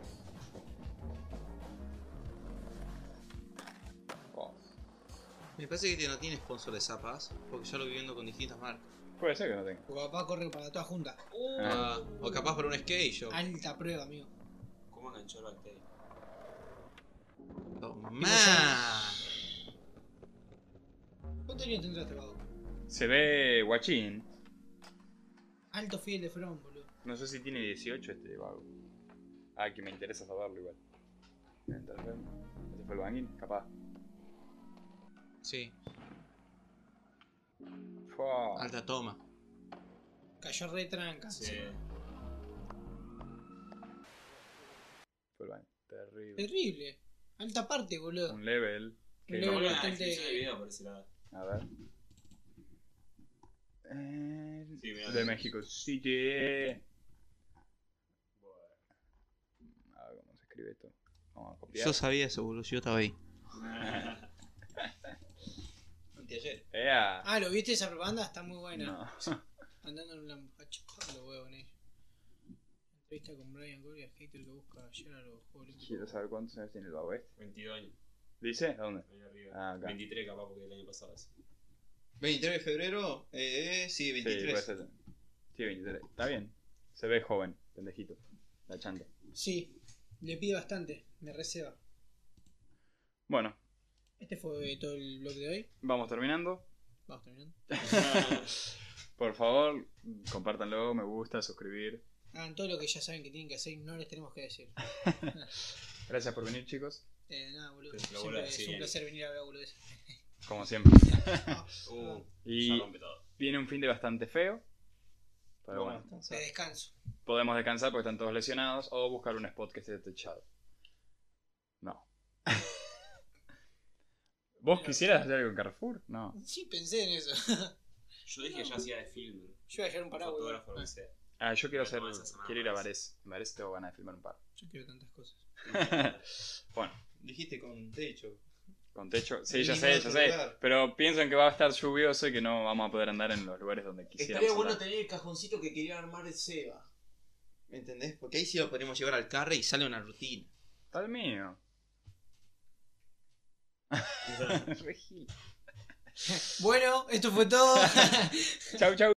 Oh. Me parece que no tiene sponsor de zapas, porque ya lo vi viendo con distintas marcas. Puede ser que no tenga. Tu papá corre para todas juntas. Ah, o capaz para un skate yo. Alta prueba, amigo. ¿Cómo enganchó el backstage? Tomá. ¿Cuántos años tendrá este vago? Se ve guachín. Alto fiel de front, boludo. No sé si tiene 18 este vago. Ah, que me interesa saberlo igual. Ese fue el banguín, capaz. Sí. Fua. Alta toma. Cayó re tranca. Sí. Fue el baño. Terrible. Terrible. Alta parte, boludo. Un level. Un que level no- Una bastante- descripción de video por ese lado. A ver. Sí, mirá. De México City. A ver cómo se escribe esto. Vamos a copiar. Yo sabía eso, boludo. Yo estaba ahí. ¡Ea! Ah, ¿lo viste esa propaganda? Está muy buena. No. Andando en un lambacho. Lo huevo en ella. Entrevista con Brian Gloria, hater que busca llegar a los Juegos Olímpicos. Quiero saber cuántos años tiene el babo este. 22 años. ¿Dice? ¿Dónde? Ahí arriba. Ah, acá. 23 capaz porque el año pasado es. 23 de febrero. Sí, Sí, 23. puede ser. Sí, 23. Está bien. Se ve joven, pendejito. La chanta. Sí, le pide bastante. Me receba. Bueno, Este fue todo el blog de hoy. vamos terminando. Vamos terminando. Por favor, compártanlo, me gusta, suscribir. Hagan todo lo que ya saben que tienen que hacer y no les tenemos que decir. Gracias por venir, chicos. Nada, boludo. Pero lo Siempre vuelvo a es decir. un placer venir a ver boludo. Como siempre. Ya Y rompe todo. viene un fin de bastante feo. Pero bueno, De descanso. podemos descansar porque están todos lesionados o buscar un spot que esté techado. No. ¿Vos quisieras hacer algo en Carrefour? No. Sí, pensé en eso. Yo dije que ya hacía de film. Yo voy a llevar un paraguas. Fotógrafo, lo que sea. Ah, yo quiero Pero no vas a hacer nada quiero ir a más. Varese. En Varese tengo ganas de filmar un par. Yo quiero tantas cosas. Bueno, Dijiste con techo. con techo. Sí, Ni ya en sé, otro ya sé. lugar. Pero piensan que va a estar lluvioso y que no vamos a poder andar en los lugares donde quisiéramos. Estaría bueno andar. tener el cajoncito que quería armar el Seba. ¿Me entendés? Porque ahí sí lo podemos llevar al carro y sale una rutina. Está el mío. Re gil. Bueno, esto fue todo. Chau, chau.